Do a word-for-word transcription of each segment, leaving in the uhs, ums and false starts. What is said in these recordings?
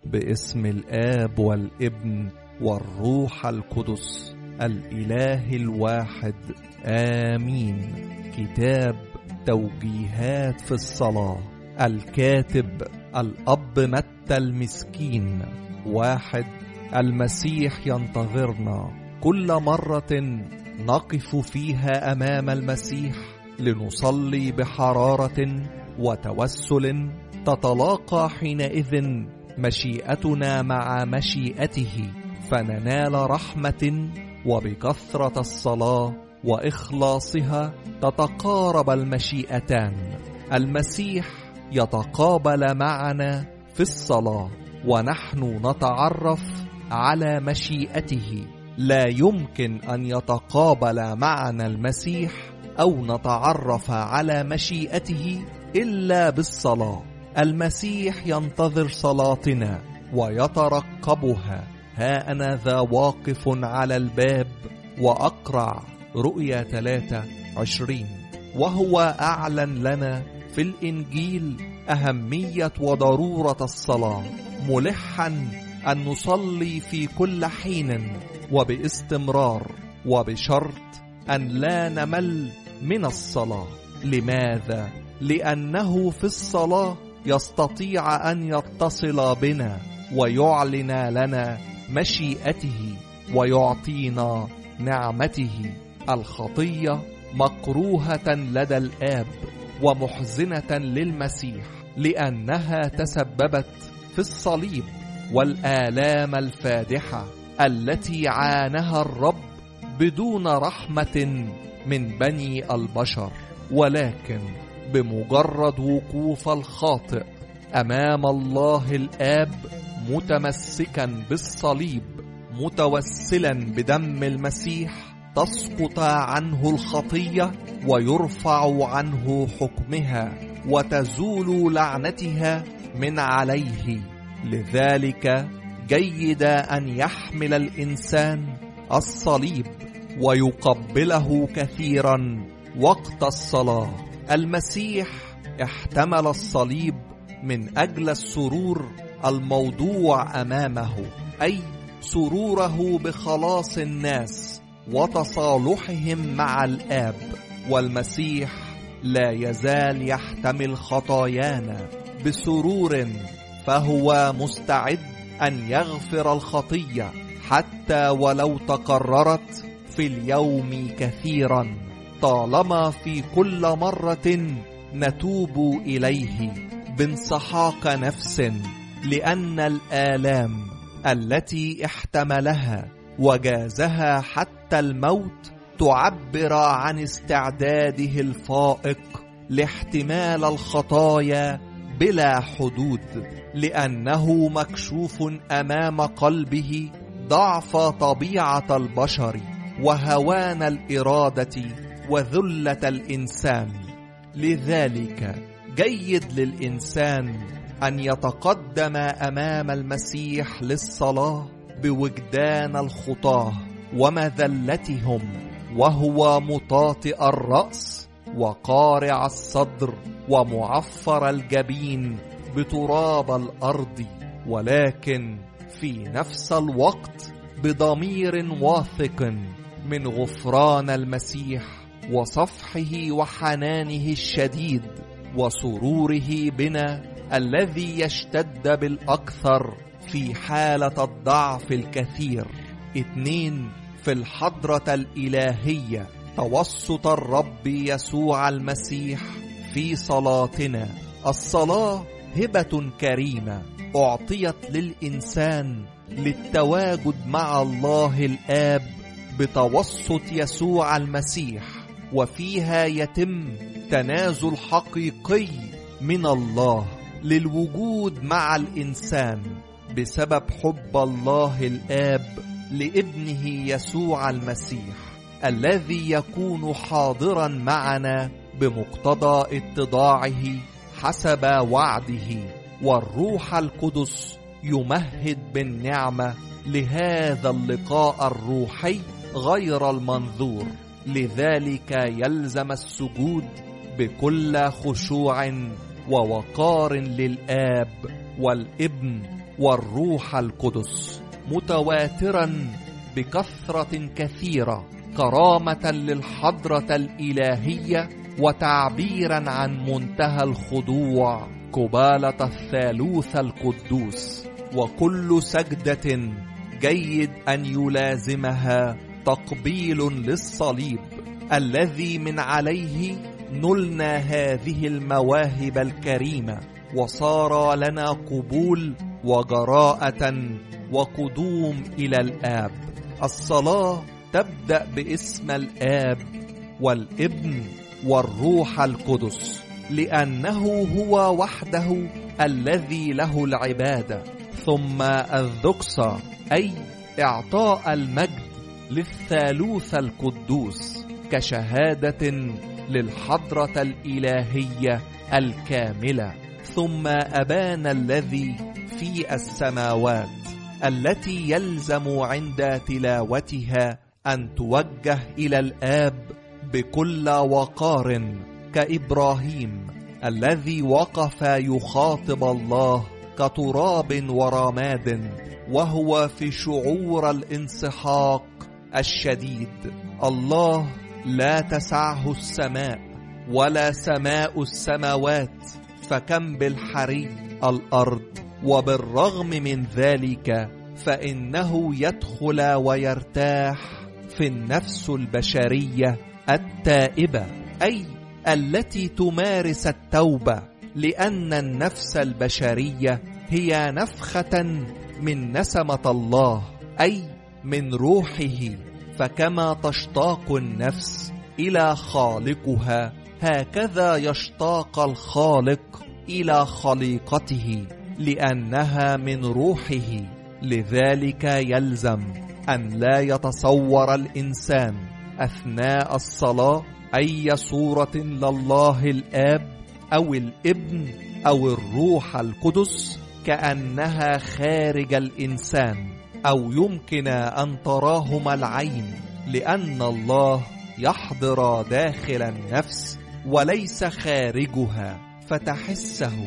باسم الآب والابن والروح القدس الإله الواحد، آمين. كتاب توجيهات في الصلاة. الكاتب الأب متى المسكين. واحد. المسيح ينتظرنا. كل مرة نقف فيها أمام المسيح لنصلي بحرارة وتوسل، تتلاقى حينئذ مشيئتنا مع مشيئته، فننال رحمة، وبكثرة الصلاة وإخلاصها تتقارب المشيئتان. المسيح يتقابل معنا في الصلاة ونحن نتعرف على مشيئته. لا يمكن أن يتقابل معنا المسيح أو نتعرف على مشيئته إلا بالصلاة. المسيح ينتظر صلاتنا ويترقبها. ها أنا ذا واقف على الباب وأقرع. رؤيا ثلاثة عشرين. وهو أعلن لنا في الإنجيل أهمية وضرورة الصلاة، ملحا أن نصلي في كل حين وباستمرار، وبشرط أن لا نمل من الصلاة. لماذا؟ لأنه في الصلاة يستطيع أن يتصل بنا ويعلن لنا مشيئته ويعطينا نعمته. الخطية مكروهة لدى الآب ومحزنة للمسيح، لأنها تسببت في الصليب والآلام الفادحة التي عانها الرب بدون رحمة من بني البشر. ولكن بمجرد وقوف الخاطئ أمام الله الآب متمسكا بالصليب متوسلا بدم المسيح، تسقط عنه الخطية ويرفع عنه حكمها وتزول لعنتها من عليه. لذلك جيد أن يحمل الإنسان الصليب ويقبله كثيرا وقت الصلاة. المسيح احتمل الصليب من أجل السرور الموضوع أمامه، أي سروره بخلاص الناس وتصالحهم مع الآب. والمسيح لا يزال يحتمل خطايانا بسرور، فهو مستعد أن يغفر الخطية حتى ولو تكررت في اليوم كثيرا، طالما في كل مرة نتوب إليه بانسحاق نفس، لأن الآلام التي احتملها وجازها حتى الموت تعبر عن استعداده الفائق لاحتمال الخطايا بلا حدود، لأنه مكشوف أمام قلبه ضعف طبيعة البشر وهوان الإرادة وذلة الإنسان. لذلك جيد للإنسان أن يتقدم أمام المسيح للصلاة بوجدان الخطاة ومذلتهم، وهو مطاطئ الرأس وقارع الصدر ومعفر الجبين بتراب الأرض، ولكن في نفس الوقت بضمير واثق من غفران المسيح وصفحه وحنانه الشديد وسروره بنا الذي يشتد بالأكثر في حالة الضعف الكثير. اثنين. في الحضرة الإلهية توسط الرب يسوع المسيح في صلاتنا. الصلاة هبة كريمة أعطيت للإنسان للتواجد مع الله الآب بتوسط يسوع المسيح، وفيها يتم تنازل حقيقي من الله للوجود مع الإنسان بسبب حب الله الآب لابنه يسوع المسيح، الذي يكون حاضرا معنا بمقتضى اتضاعه حسب وعده. والروح القدس يمهد بالنعمة لهذا اللقاء الروحي غير المنظور. لذلك يلزم السجود بكل خشوع ووقار للآب والابن والروح القدس، متواترا بكثرة كثيرة، كرامة للحضرة الإلهية وتعبيرا عن منتهى الخضوع قبالة الثالوث القدوس. وكل سجدة جيد أن يلازمها تقبيل للصليب الذي من عليه نلنا هذه المواهب الكريمة، وصار لنا قبول وجراءة وقدوم إلى الآب. الصلاة تبدأ باسم الآب والابن والروح القدس، لأنه هو وحده الذي له العبادة. ثم الذكسى، أي إعطاء المجد للثالوث القدوس كشهادة للحضرة الإلهية الكاملة. ثم أبانا الذي في السماوات، التي يلزم عند تلاوتها أن توجه إلى الآب بكل وقار، كإبراهيم الذي وقف يخاطب الله كتراب ورماد وهو في شعور الانسحاق الشديد. الله لا تسعه السماء ولا سماء السماوات، فكم بالحري الأرض، وبالرغم من ذلك فإنه يدخل ويرتاح في النفس البشرية التائبة، أي التي تمارس التوبة، لأن النفس البشرية هي نفخة من نسمة الله، أي من روحه. فكما تشتاق النفس إلى خالقها، هكذا يشتاق الخالق إلى خليقته، لأنها من روحه. لذلك يلزم أن لا يتصور الإنسان أثناء الصلاة أي صورة لله الآب أو الابن أو الروح القدس كأنها خارج الإنسان، أو يمكن أن تراهما العين، لأن الله يحضر داخل النفس وليس خارجها، فتحسه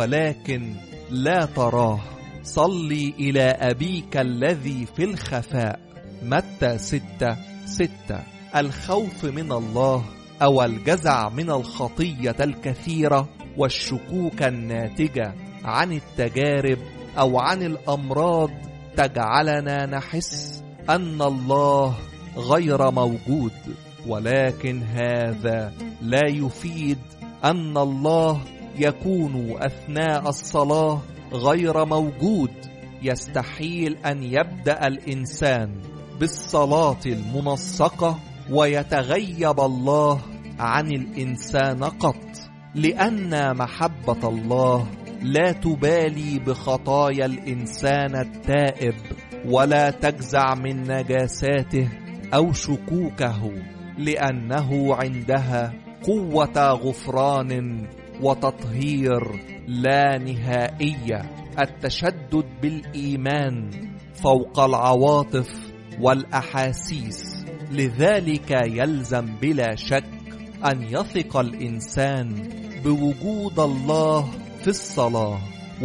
ولكن لا تراه. صلي إلى أبيك الذي في الخفاء، متى ستة ستة. الخوف من الله أو الجزع من الخطية الكثيرة والشكوك الناتجة عن التجارب أو عن الأمراض تجعلنا نحس أن الله غير موجود، ولكن هذا لا يفيد أن الله يكون أثناء الصلاة غير موجود. يستحيل أن يبدأ الإنسان بالصلاة المنسقة ويتغيب الله عن الإنسان قط، لأن محبة الله لا تبالي بخطايا الإنسان التائب، ولا تجزع من نجاساته أو شكوكه، لأنه عندها قوة غفران وتطهير لا نهائية. التشدد بالإيمان فوق العواطف والأحاسيس. لذلك يلزم بلا شك أن يثق الإنسان بوجود الله في الصلاة،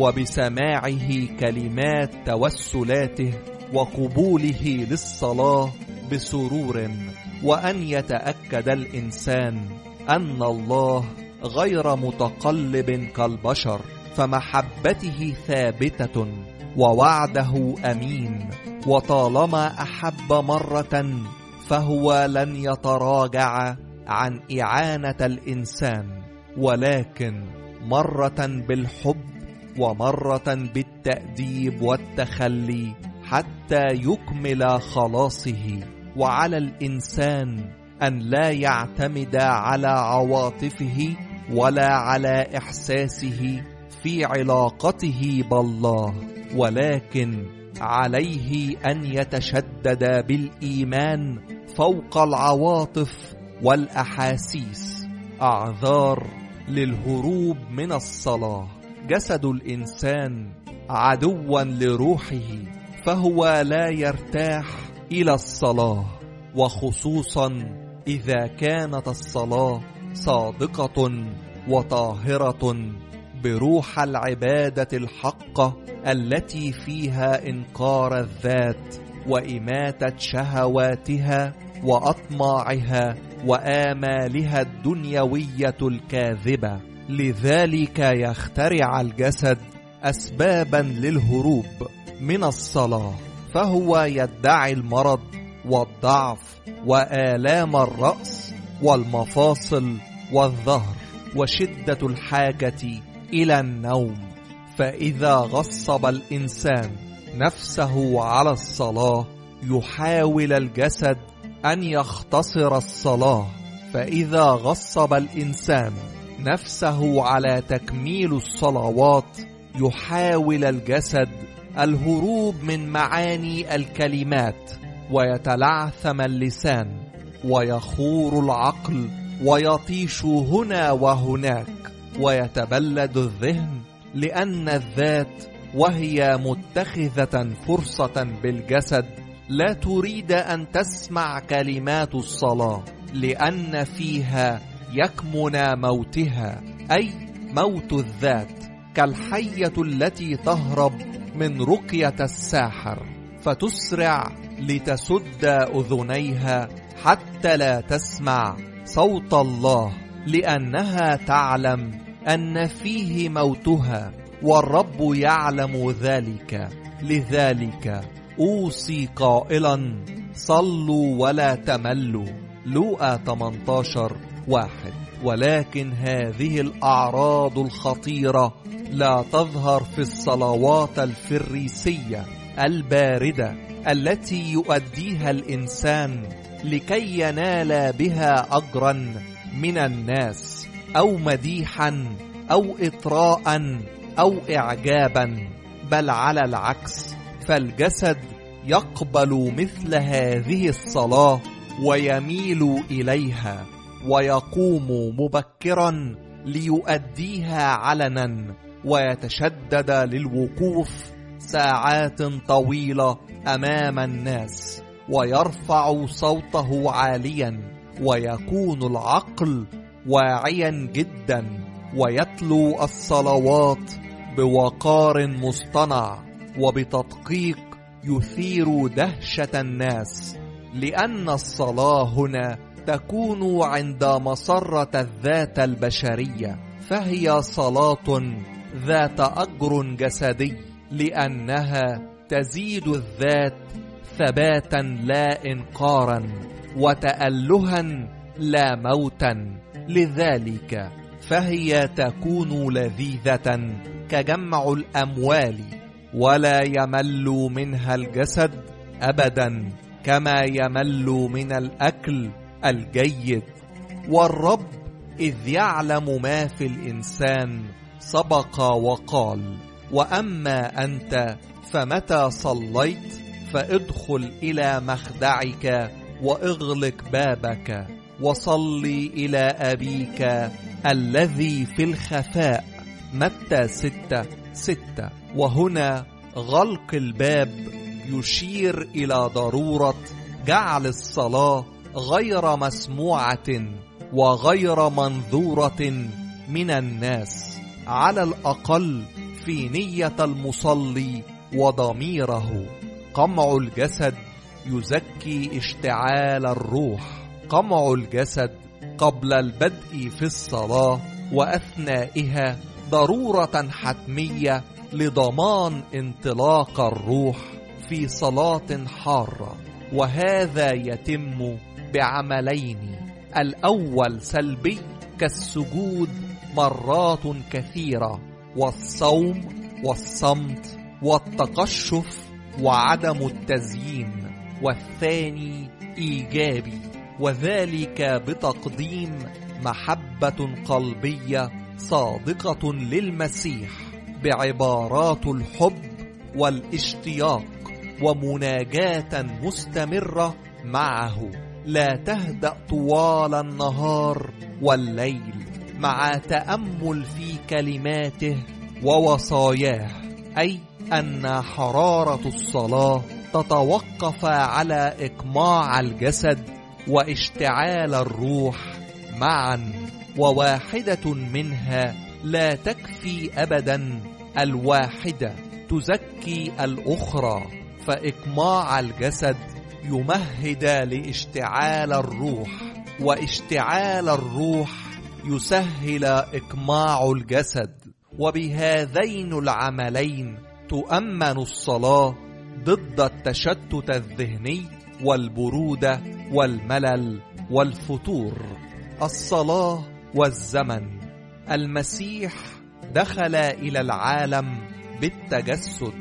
وبسماعه كلمات توسلاته، وقبوله للصلاة بسرور، وأن يتأكد الإنسان أن الله غير متقلب كالبشر، فمحبته ثابتة ووعده أمين، وطالما أحب مرة فهو لن يتراجع عن إعانة الإنسان، ولكن مرة بالحب ومرة بالتأديب والتخلي حتى يكمل خلاصه. وعلى الإنسان أن لا يعتمد على عواطفه ولا على إحساسه في علاقته بالله، ولكن عليه أن يتشدد بالإيمان فوق العواطف والأحاسيس. أعذار للهروب من الصلاة. جسد الإنسان عدوا لروحه، فهو لا يرتاح إلى الصلاة، وخصوصا إذا كانت الصلاة صادقة وطاهرة بروح العبادة الحقة التي فيها إنكار الذات وإماتة شهواتها وأطماعها وآمالها الدنيوية الكاذبة. لذلك يخترع الجسد أسبابا للهروب من الصلاة، فهو يدعي المرض والضعف وآلام الرأس والمفاصل والظهر وشدة الحاجة إلى النوم. فإذا غصب الإنسان نفسه على الصلاة يحاول الجسد أن يختصر الصلاة، فإذا غصب الإنسان نفسه على تكميل الصلوات يحاول الجسد الهروب من معاني الكلمات، ويتلعثم اللسان ويخور العقل ويطيش هنا وهناك ويتبلد الذهن، لأن الذات وهي متخذة فرصة بالجسد لا تريد أن تسمع كلمات الصلاة، لأن فيها يكمن موتها، أي موت الذات، كالحية التي تهرب من رقية الساحر فتسرع لتسد أذنيها حتى لا تسمع صوت الله، لأنها تعلم أن فيه موتها والرب يعلم ذلك. لذلك أوصي قائلا: صلوا ولا تملوا. لوقا ثمانية عشر واحد. ولكن هذه الأعراض الخطيرة لا تظهر في الصلوات الفريسية الباردة التي يؤديها الإنسان لكي ينال بها أجرا من الناس أو مديحا أو إطراء أو إعجابا، بل على العكس، فالجسد يقبل مثل هذه الصلاة ويميل إليها ويقوم مبكرا ليؤديها علنا، ويتشدد للوقوف ساعات طويلة أمام الناس ويرفع صوته عاليا، ويكون العقل واعيا جدا ويتلو الصلوات بوقار مصطنع وبتدقيق يثير دهشة الناس، لأن الصلاة هنا تكون عند مسرة الذات البشرية، فهي صلاة ذات أجر جسدي، لأنها تزيد الذات ثباتا لا إنكارا، وتألها لا موتا. لذلك فهي تكون لذيذة كجمع الأموال، ولا يمل منها الجسد أبدا كما يمل من الأكل الجيد. والرب إذ يعلم ما في الإنسان سبق وقال: وأما أنت فمتى صليت فادخل إلى مخدعك واغلق بابك وصلي إلى أبيك الذي في الخفاء. متى ستة ستة. وهنا غلق الباب يشير إلى ضرورة جعل الصلاة غير مسموعة وغير منظورة من الناس، على الأقل في نية المصلي وضميره. قمع الجسد يزكي اشتعال الروح. قمع الجسد قبل البدء في الصلاة وأثنائها ضرورة حتمية لضمان انطلاق الروح في صلاة حارة، وهذا يتم بعملين: الأول سلبي كالسجود مرات كثيرة، والصوم والصمت والتقشف وعدم التزيين، والثاني إيجابي، وذلك بتقديم محبة قلبية صادقة للمسيح بعبارات الحب والاشتياق ومناجاة مستمرة معه لا تهدأ طوال النهار والليل، مع تأمل في كلماته ووصاياه، أي أن حرارة الصلاة تتوقف على إقماع الجسد واشتعال الروح معا، وواحدة منها لا تكفي أبدا الواحدة تزكي الأخرى، فإقماع الجسد يمهد لاشتعال الروح، واشتعال الروح يسهل إقماع الجسد. وبهذين العملين تؤمن الصلاة ضد التشتت الذهني والبرودة والملل والفتور. الصلاة والزمن. المسيح دخل إلى العالم بالتجسد،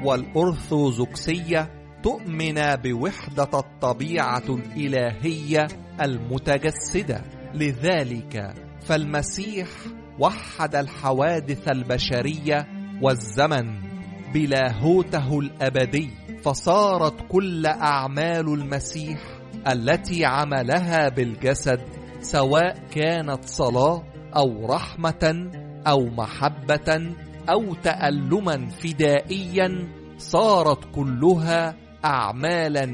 والأرثوذكسية تؤمن بوحدة الطبيعة الإلهية المتجسدة. لذلك فالمسيح وحد الحوادث البشرية والزمن بلاهوته الأبدي، فصارت كل أعمال المسيح التي عملها بالجسد، سواء كانت صلاة أو رحمة أو محبة أو تألما فدائيا، صارت كلها أعمالا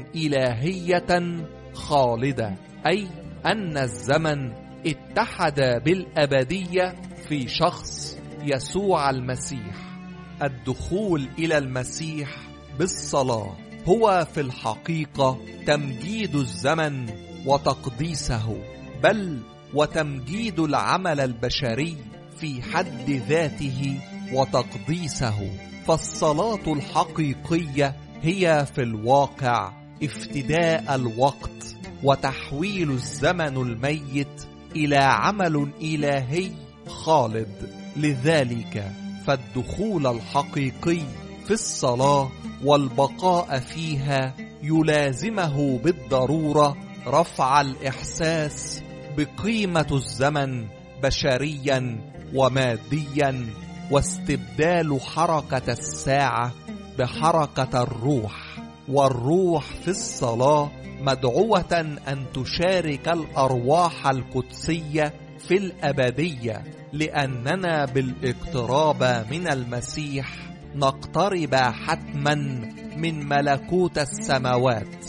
إلهية خالدة، أي أن الزمن اتحد بالأبدية في شخص يسوع المسيح. الدخول إلى المسيح بالصلاة هو في الحقيقة تمجيد الزمن وتقديسه، بل وتمجيد العمل البشري في حد ذاته وتقديسه. فالصلاة الحقيقية هي في الواقع افتداء الوقت وتحويل الزمن الميت إلى عمل إلهي خالد. لذلك فالدخول الحقيقي في الصلاة والبقاء فيها يلازمه بالضرورة رفع الإحساس بقيمة الزمن بشريا وماديا، واستبدال حركة الساعة بحركة الروح. والروح في الصلاة مدعوة أن تشارك الأرواح القدسية في الأبدية، لأننا بالاقتراب من المسيح نقترب حتما من ملكوت السماوات.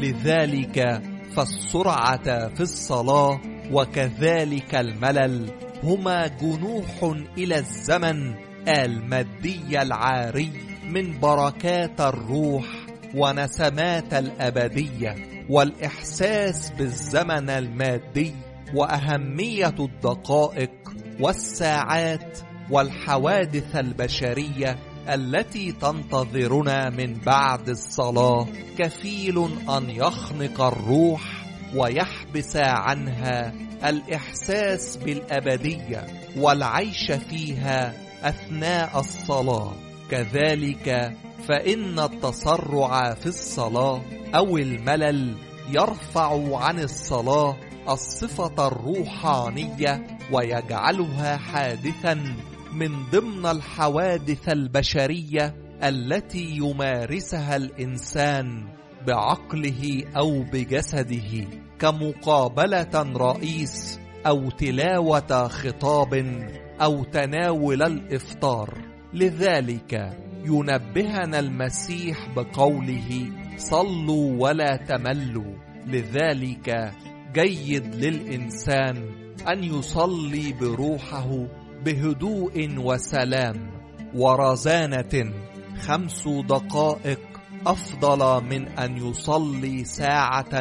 لذلك فالسرعة في الصلاة وكذلك الملل هما جنوح إلى الزمن المادي العاري من بركات الروح ونسمات الأبدية. والإحساس بالزمن المادي وأهمية الدقائق والساعات والحوادث البشرية التي تنتظرنا من بعد الصلاة كفيل أن يخنق الروح ويحبس عنها الإحساس بالأبدية والعيش فيها أثناء الصلاة. كذلك فإن التسرع في الصلاة أو الملل يرفع عن الصلاة الصفة الروحانية ويجعلها حادثا من ضمن الحوادث البشرية التي يمارسها الإنسان بعقله أو بجسده، كمقابلة رئيس أو تلاوة خطاب أو تناول الإفطار. لذلك ينبهنا المسيح بقوله: صلوا ولا تملوا. لذلك جيد للإنسان أن يصلي بروحه بهدوء وسلام ورزانة. خمس دقائق أفضل من أن يصلي ساعة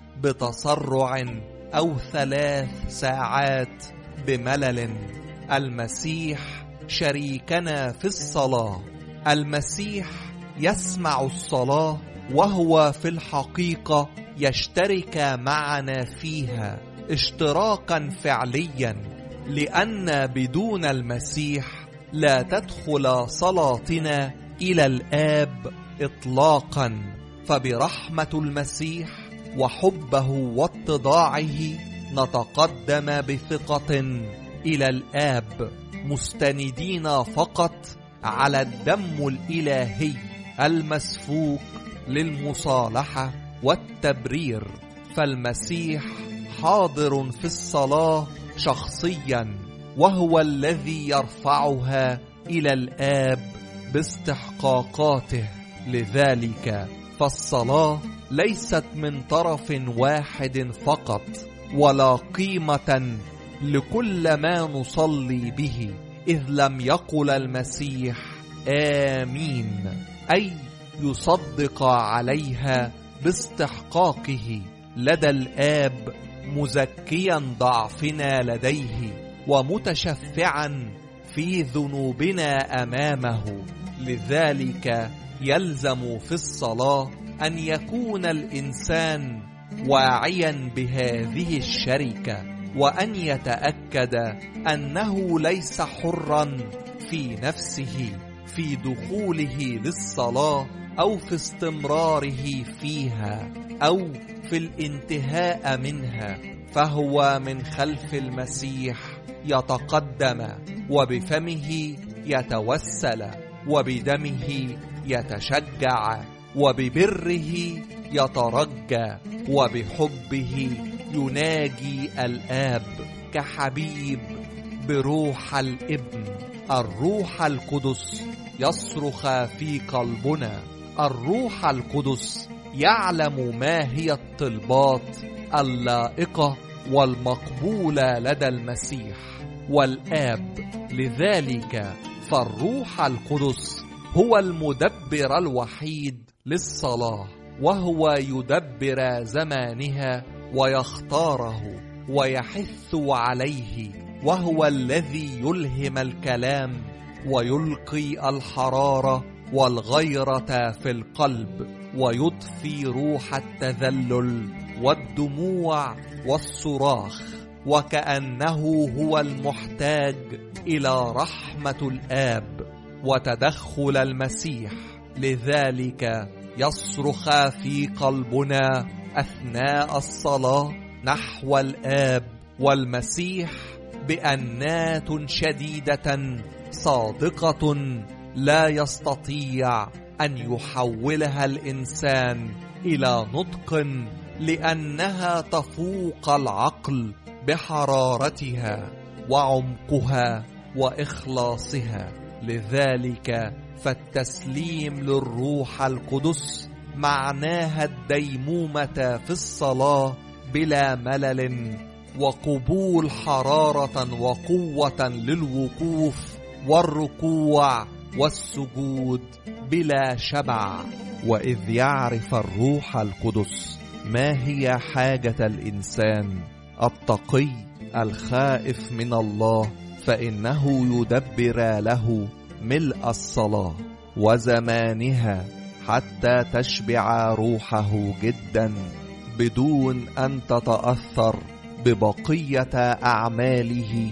بتسرع أو ثلاث ساعات بملل. المسيح شريكنا في الصلاة. المسيح يسمع الصلاة وهو في الحقيقة يشترك معنا فيها اشتراكا فعليا، لأن بدون المسيح لا تدخل صلاتنا إلى الآب إطلاقا. فبرحمة المسيح وحبه واتضاعه نتقدم بثقة إلى الآب، مستندين فقط على الدم الإلهي المسفوك للمصالحة والتبرير. فالمسيح حاضر في الصلاة شخصيا، وهو الذي يرفعها إلى الآب باستحقاقاته. لذلك فالصلاة ليست من طرف واحد فقط، ولا قيمة لكل ما نصلي به، إذ لم يقل المسيح آمين، أي يصدق عليها باستحقاقه لدى الآب، مزكيا ضعفنا لديه ومتشفعا في ذنوبنا أمامه. لذلك يلزم في الصلاة أن يكون الإنسان واعيا بهذه الشركة، وأن يتأكد أنه ليس حرا في نفسه في دخوله للصلاة أو في استمراره فيها أو في الانتهاء منها، فهو من خلف المسيح يتقدم، وبفمه يتوسل، وبدمه يتشجع، وببره يترجى، وبحبه يناجي الآب كحبيب بروح الابن. الروح القدس يصرخ في قلبنا. الروح القدس يعلم ما هي الطلبات اللائقة والمقبولة لدى المسيح والآب. لذلك فالروح القدس هو المدبر الوحيد للصلاة، وهو يدبر زمانها ويختاره ويحث عليه، وهو الذي يلهم الكلام ويلقي الحرارة والغيرة في القلب، ويضفي روح التذلل والدموع والصراخ، وكأنه هو المحتاج إلى رحمة الآب وتدخل المسيح. لذلك يصرخ في قلبنا أثناء الصلاة نحو الآب والمسيح بأنات شديدة صادقة لا يستطيع أن يحولها الإنسان إلى نطق، لأنها تفوق العقل بحرارتها وعمقها وإخلاصها. لذلك فالتسليم للروح القدس معناها الديمومة في الصلاة بلا ملل، وقبول حرارة وقوة للوقوف والركوع والسجود بلا شبع. وإذ يعرف الروح القدس ما هي حاجة الإنسان التقي الخائف من الله، فإنه يدبر له ملء الصلاة وزمانها حتى تشبع روحه جدا، بدون أن تتأثر ببقية أعماله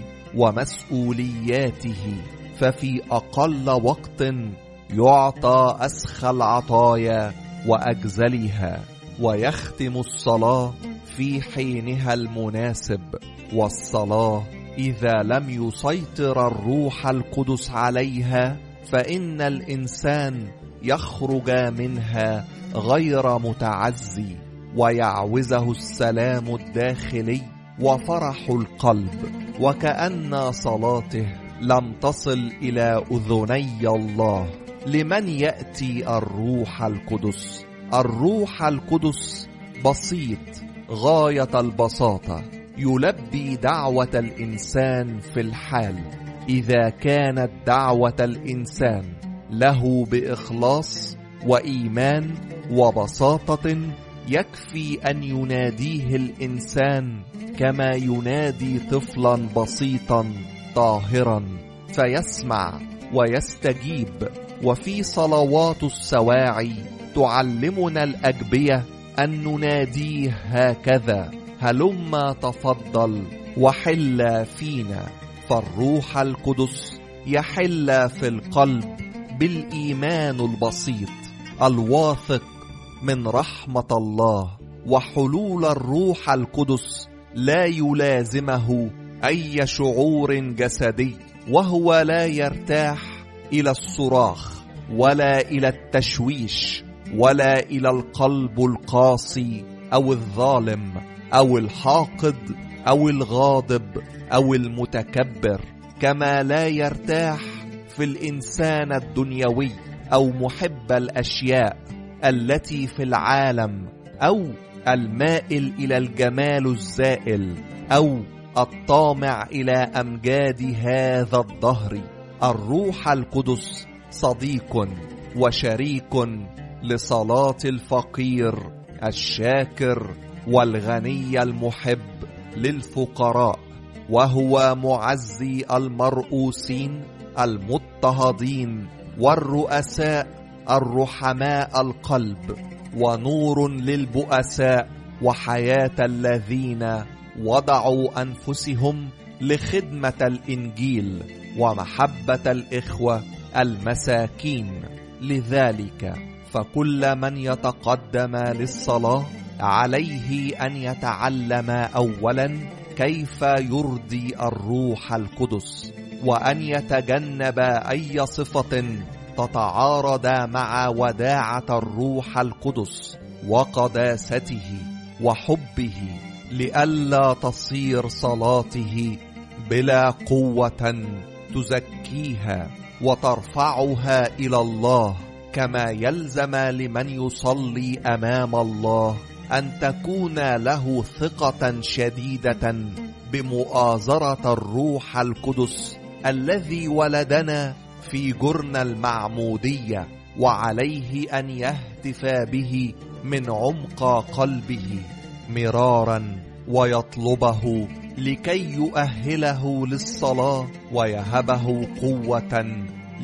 ومسؤولياته، ففي أقل وقت يعطى أسخى العطايا وأجزلها، ويختم الصلاة في حينها المناسب. والصلاة إذا لم يسيطر الروح القدس عليها، فإن الإنسان يخرج منها غير متعزي، ويعوزه السلام الداخلي وفرح القلب، وكأن صلاته لم تصل إلى أذني الله. لمن يأتي الروح القدس؟ الروح القدس بسيط غاية البساطة، يلبي دعوة الإنسان في الحال. إذا كانت دعوة الإنسان له بإخلاص وإيمان وبساطة، يكفي أن يناديه الإنسان كما ينادي طفلا بسيطا طاهرا، فيسمع ويستجيب. وفي صلوات السواعي تعلمنا الأجبية أن نناديه هكذا: هلما تفضل وحل فينا. فالروح القدس يحل في القلب بالإيمان البسيط الواثق من رحمة الله. وحلول الروح القدس لا يلازمه أي شعور جسدي، وهو لا يرتاح إلى الصراخ ولا إلى التشويش ولا إلى القلب القاسي أو الظالم أو الحاقد أو الغاضب أو المتكبر، كما لا يرتاح في الإنسان الدنيوي أو محب الأشياء التي في العالم، أو المائل إلى الجمال الزائل، أو الطامع إلى أمجاد هذا الدهر. الروح القدس صديق وشريك لصلاة الفقير الشاكر والغني المحب للفقراء، وهو معزي المرؤوسين المضطهدين والرؤساء الرحماء القلب، ونور للبؤساء، وحياة الذين وضعوا أنفسهم لخدمة الإنجيل ومحبة الإخوة المساكين. لذلك فكل من يتقدم للصلاة عليه أن يتعلم أولا كيف يرضي الروح القدس، وأن يتجنب أي صفة تتعارض مع وداعة الروح القدس وقداسته وحبه، لئلا تصير صلاته بلا قوة تزكيها وترفعها إلى الله، كما يلزم لمن يصلي أمام الله أن تكون له ثقة شديدة بمؤازرة الروح القدس الذي ولدنا في جرن المعمودية، وعليه أن يهتف به من عمق قلبه مرارا ويطلبه لكي يؤهله للصلاة ويهبه قوة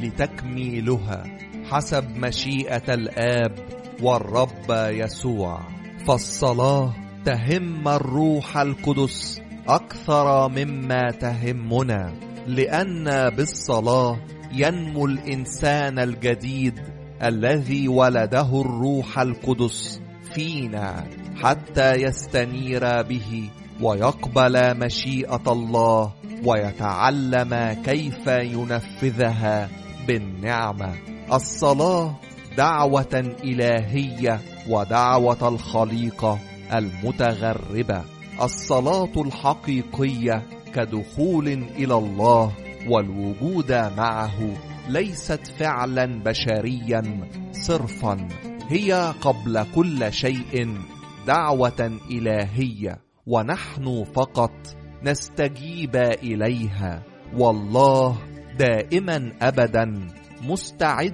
لتكميلها حسب مشيئة الآب والرب يسوع. فالصلاة تهم الروح القدس أكثر مما تهمنا، لأن بالصلاة ينمو الإنسان الجديد الذي ولده الروح القدس فينا، حتى يستنير به ويقبل مشيئة الله ويتعلم كيف ينفذها بالنعمة. الصلاة دعوة إلهية ودعوة الخليقة المتغربة. الصلاة الحقيقية كدخول إلى الله والوجود معه، ليست فعلا بشريا صرفا، هي قبل كل شيء دعوة إلهية، ونحن فقط نستجيب إليها. والله دائما أبدا مستعد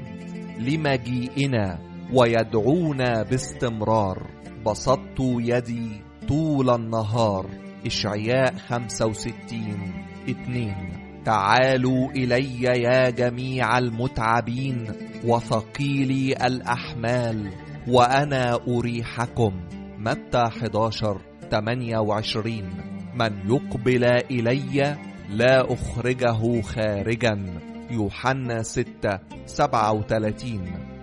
لمجيئنا ويدعونا باستمرار. بسطت يدي طول النهار. إشعياء خمسة وستين اتنين. تعالوا إلي يا جميع المتعبين وثقيلي الأحمال وأنا أريحكم. متى حداشر ثمانية وعشرين. من يقبل إلي لا أخرجه خارجا. يوحنا ستة سبعة وثلاثين.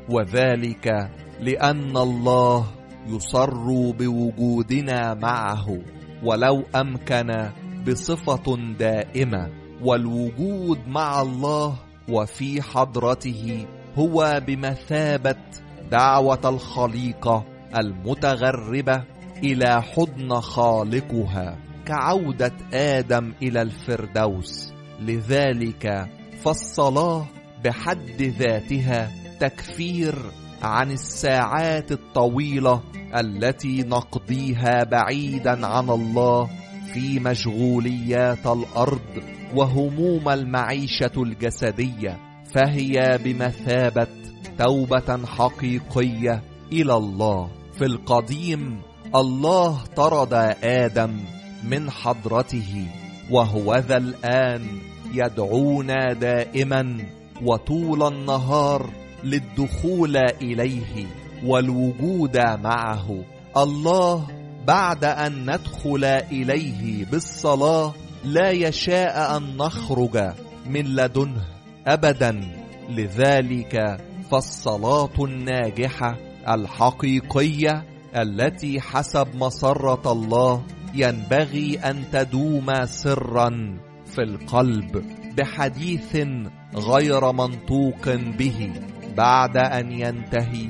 وذلك لأن الله يصر بوجودنا معه، ولو أمكن بصفة دائمة. والوجود مع الله وفي حضرته هو بمثابة دعوة الخليقة المتغربة إلى حضن خالقها، كعودة آدم إلى الفردوس. لذلك فالصلاة بحد ذاتها تكفير عن الساعات الطويلة التي نقضيها بعيدا عن الله في مشغوليات الأرض وهموم المعيشة الجسدية، فهي بمثابة توبة حقيقية إلى الله. في القديم الله طرد آدم من حضرته، وهو ذا الآن يدعونا دائما وطول النهار للدخول إليه والوجود معه. الله بعد أن ندخل إليه بالصلاة لا يشاء أن نخرج من لدنه أبدا. لذلك فالصلاة الناجحة الحقيقية التي حسب مسرة الله ينبغي أن تدوم سرا في القلب بحديث غير منطوق به، بعد أن ينتهي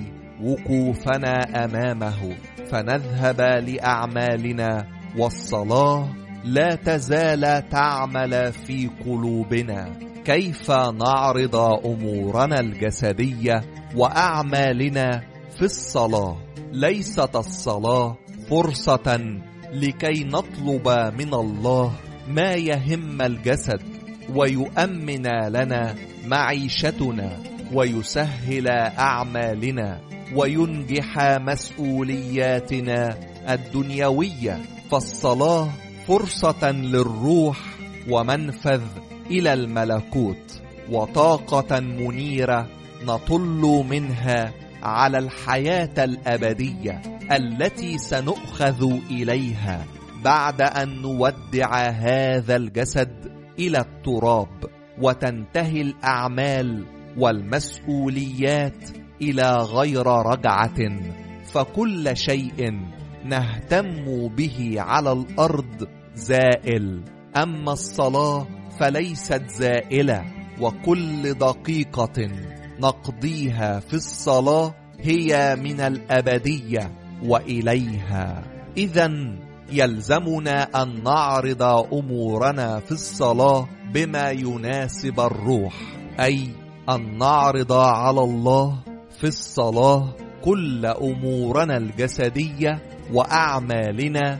وقوفنا أمامه فنذهب لأعمالنا. والصلاة لا تزال تعمل في قلوبنا كيف نعرض أمورنا الجسدية وأعمالنا في الصلاة. ليست الصلاة فرصة لكي نطلب من الله ما يهم الجسد، ويؤمن لنا معيشتنا، ويسهل أعمالنا، وينجح مسؤولياتنا الدنيوية. فالصلاة فرصة للروح ومنفذ إلى الملكوت، وطاقة منيرة نطل منها على الحياة الأبدية التي سنؤخذ إليها بعد أن نودع هذا الجسد إلى التراب، وتنتهي الأعمال والمسؤوليات إلى غير رجعة. فكل شيء نهتم به على الأرض زائل، أما الصلاة فليست زائلة، وكل دقيقة نقضيها في الصلاة هي من الأبدية وإليها. إذن يلزمنا أن نعرض أمورنا في الصلاة بما يناسب الروح، أي أن نعرض على الله في الصلاة كل أمورنا الجسدية وأعمالنا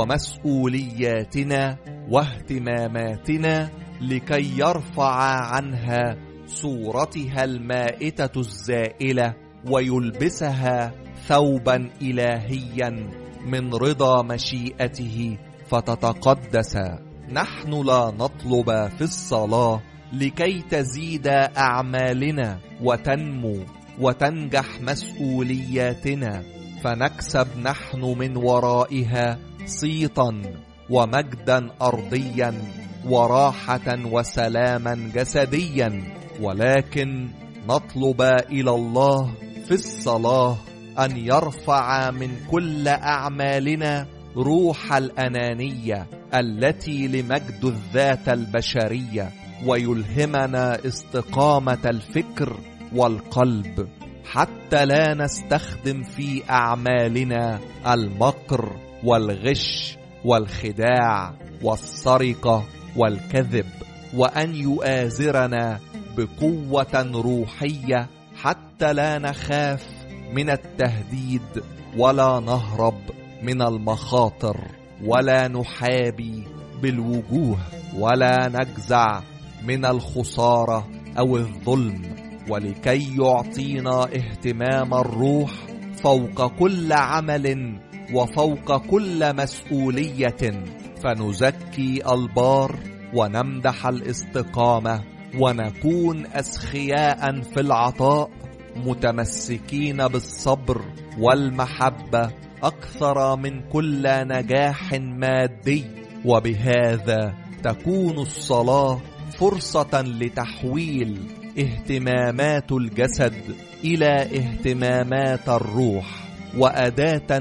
ومسؤولياتنا واهتماماتنا، لكي يرفع عنها صورتها المائتة الزائلة ويلبسها ثوبا إلهيا من رضا مشيئته فتتقدس. نحن لا نطلب في الصلاة لكي تزيد أعمالنا وتنمو وتنجح مسؤولياتنا، فنكسب نحن من ورائها صيتا ومجدا أرضيا وراحة وسلاما جسديا، ولكن نطلب إلى الله في الصلاة أن يرفع من كل أعمالنا روح الأنانية التي لمجد الذات البشرية، ويلهمنا استقامة الفكر والقلب، حتى لا نستخدم في أعمالنا المكر والغش والخداع والسرقة والكذب، وأن يؤازرنا بقوة روحية حتى لا نخاف من التهديد ولا نهرب من المخاطر ولا نحابي بالوجوه ولا نجزع من الخسارة أو الظلم، ولكي يعطينا اهتمام الروح فوق كل عمل وفوق كل مسؤولية، فنزكي البار ونمدح الاستقامة ونكون أسخياء في العطاء، متمسكين بالصبر والمحبة أكثر من كل نجاح مادي. وبهذا تكون الصلاة فرصة لتحويل اهتمامات الجسد إلى اهتمامات الروح، وأداة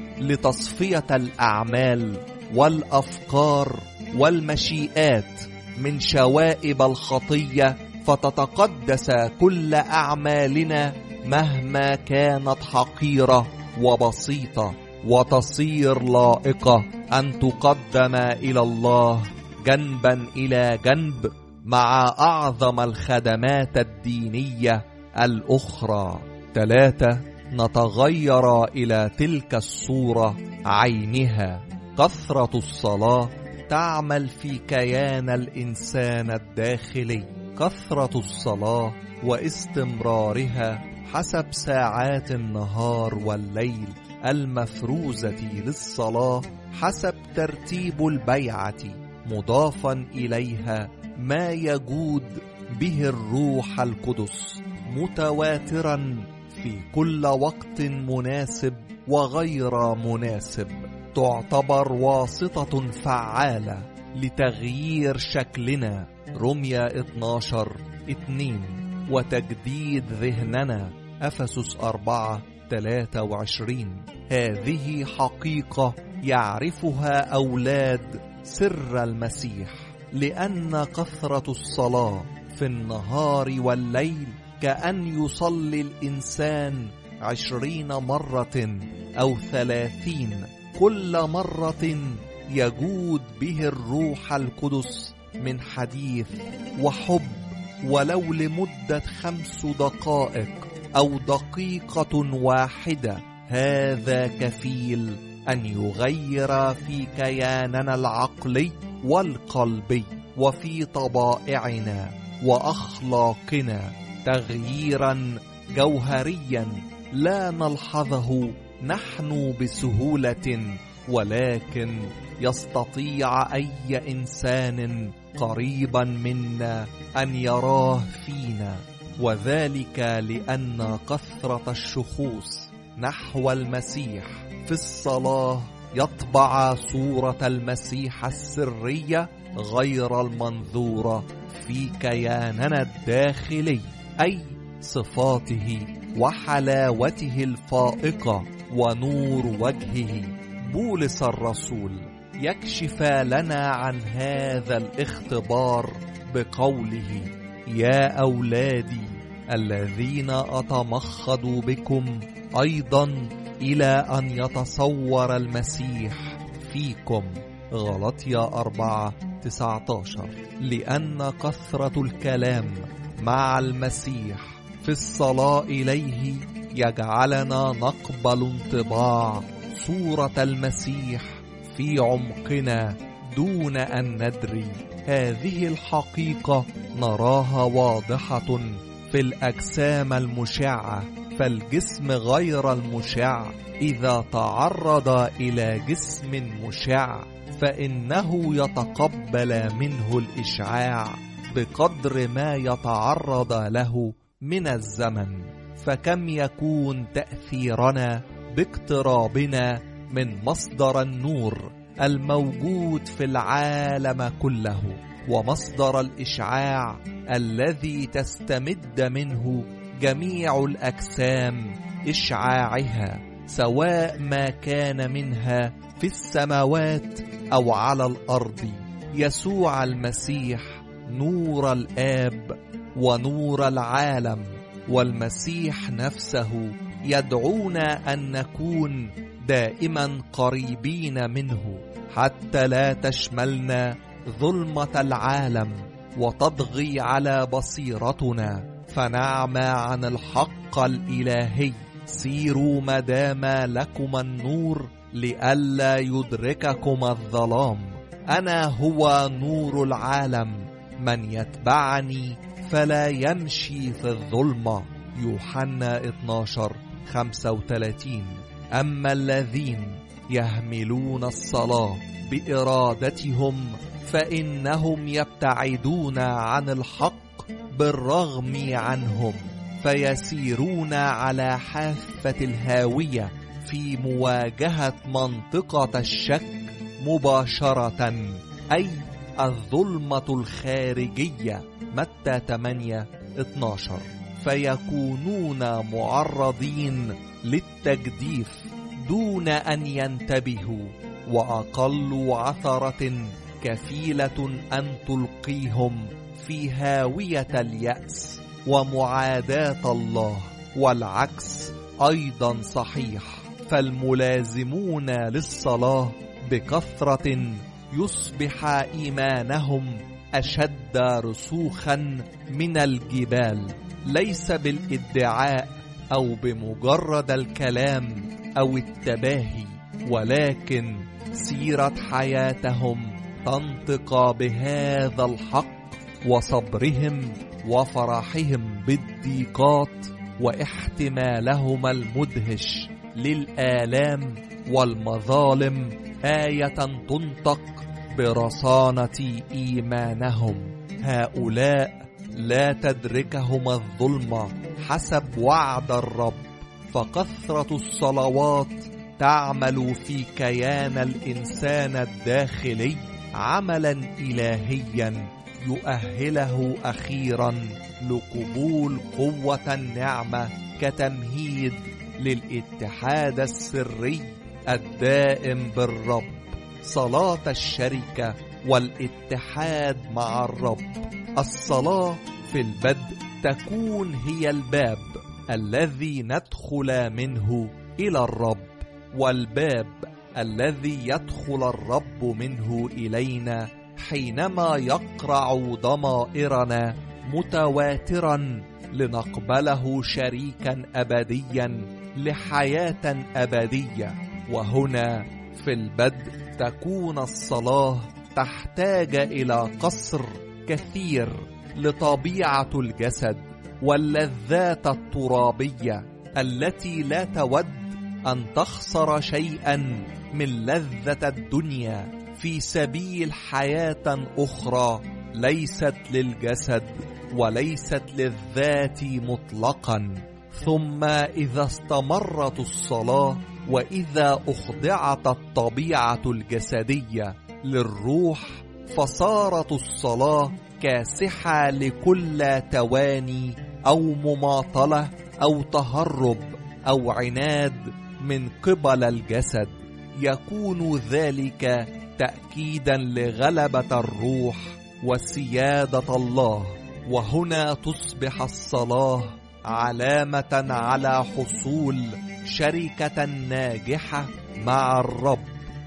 لتصفية الأعمال والأفكار والمشيئات من شوائب الخطية، فتتقدس كل أعمالنا مهما كانت حقيرة وبسيطة، وتصير لائقة أن تقدم إلى الله جنبا إلى جنب مع أعظم الخدمات الدينية الأخرى. ثلاثة، نتغير إلى تلك الصورة عينها. كثرة الصلاة تعمل في كيان الإنسان الداخلي. كثرة الصلاة واستمرارها حسب ساعات النهار والليل المفروزة للصلاة حسب ترتيب البيعة، مضافا إليها ما يجود به الروح القدس متواترا في كل وقت مناسب وغير مناسب، تعتبر واسطة فعالة لتغيير شكلنا. رمية اثناشر اثنين. وتجديد ذهننا. أفسس أربعة ثلاثة وعشرين. هذه حقيقة يعرفها أولاد سر المسيح، لأن كثرة الصلاة في النهار والليل كأن يصلي الإنسان عشرين مرة أو ثلاثين، كل مرة يجود به الروح القدس من حديث وحب، ولو لمدة خمس دقائق أو دقيقة واحدة، هذا كفيل أن يغير في كياننا العقلي والقلبي وفي طبائعنا وأخلاقنا تغييرا جوهريا لا نلحظه نحن بسهولة، ولكن يستطيع أي إنسان قريبا منا أن يراه فينا، وذلك لأن كثرة الشخوص نحو المسيح في الصلاة يطبع صورة المسيح السرية غير المنظورة في كياننا الداخلي، أي صفاته وحلاوته الفائقة ونور وجهه. بولس الرسول يكشف لنا عن هذا الاختبار بقوله: يا أولادي الذين أتمخض بكم أيضا إلى أن يتصور المسيح فيكم. غلطية أربعة تسعة عشر. لأن كثرة الكلام مع المسيح في الصلاة إليه يجعلنا نقبل انطباع صورة المسيح في عمقنا دون أن ندري. هذه الحقيقة نراها واضحة في الأجسام المشعة، فالجسم غير المشع إذا تعرض إلى جسم مشع فإنه يتقبل منه الإشعاع بقدر ما يتعرض له من الزمن. فكم يكون تأثيرنا باقترابنا من مصدر النور الموجود في العالم كله، ومصدر الإشعاع الذي تستمد منه جميع الأجسام إشعاعها، سواء ما كان منها في السماوات أو على الأرض. يسوع المسيح نور الآب ونور العالم، والمسيح نفسه يدعونا أن نكون دائما قريبين منه حتى لا تشملنا ظلمة العالم وتضغي على بصيرتنا، فنعمى عن الحق الإلهي. سيروا مدام لكم النور لئلا يدرككم الظلام. أنا هو نور العالم، من يتبعني فلا يمشي في الظلمة. يوحنا اثناشر خمسة وثلاثين. أما الذين يهملون الصلاة بإرادتهم فإنهم يبتعدون عن الحق بالرغم عنهم، فيسيرون على حافة الهاوية في مواجهة منطقة الشك مباشرة، أي الظلمة الخارجية. متى ثمانية اثناشر. فيكونون معرضين للتجديف دون أن ينتبهوا، وأقل عثرة كفيلة أن تلقيهم في هاوية اليأس ومعاداة الله. والعكس أيضا صحيح، فالملازمون للصلاة بكثرة يصبح إيمانهم أشد رسوخا من الجبال، ليس بالادعاء أو بمجرد الكلام أو التباهي، ولكن سيرة حياتهم تنطق بهذا الحق، وصبرهم وفرحهم بالضيقات واحتمالهم المدهش للآلام والمظالم آية تنطق برصانة إيمانهم. هؤلاء لا تدركهم الظلمة حسب وعد الرب، فكثرة الصلوات تعمل في كيان الإنسان الداخلي عملا إلهيا يؤهله أخيرا لقبول قوة النعمة كتمهيد للاتحاد السري الدائم بالرب. صلاة الشركة والاتحاد مع الرب. الصلاة في البدء تكون هي الباب الذي ندخل منه إلى الرب، والباب الذي يدخل الرب منه إلينا حينما يقرع ضمائرنا متواترا لنقبله شريكا أبديا لحياة أبدية. وهنا في البدء تكون الصلاة تحتاج إلى قصر كثير لطبيعة الجسد واللذات الترابية التي لا تود أن تخسر شيئا من لذة الدنيا في سبيل حياة أخرى ليست للجسد وليست للذات مطلقا. ثم إذا استمرت الصلاة وإذا أخضعت الطبيعة الجسدية للروح، فصارت الصلاة كاسحة لكل تواني أو مماطلة أو تهرب أو عناد من قبل الجسد. يكون ذلك تأكيدا لغلبة الروح وسيادة الله. وهنا تصبح الصلاة علامة على حصول شركة ناجحة مع الرب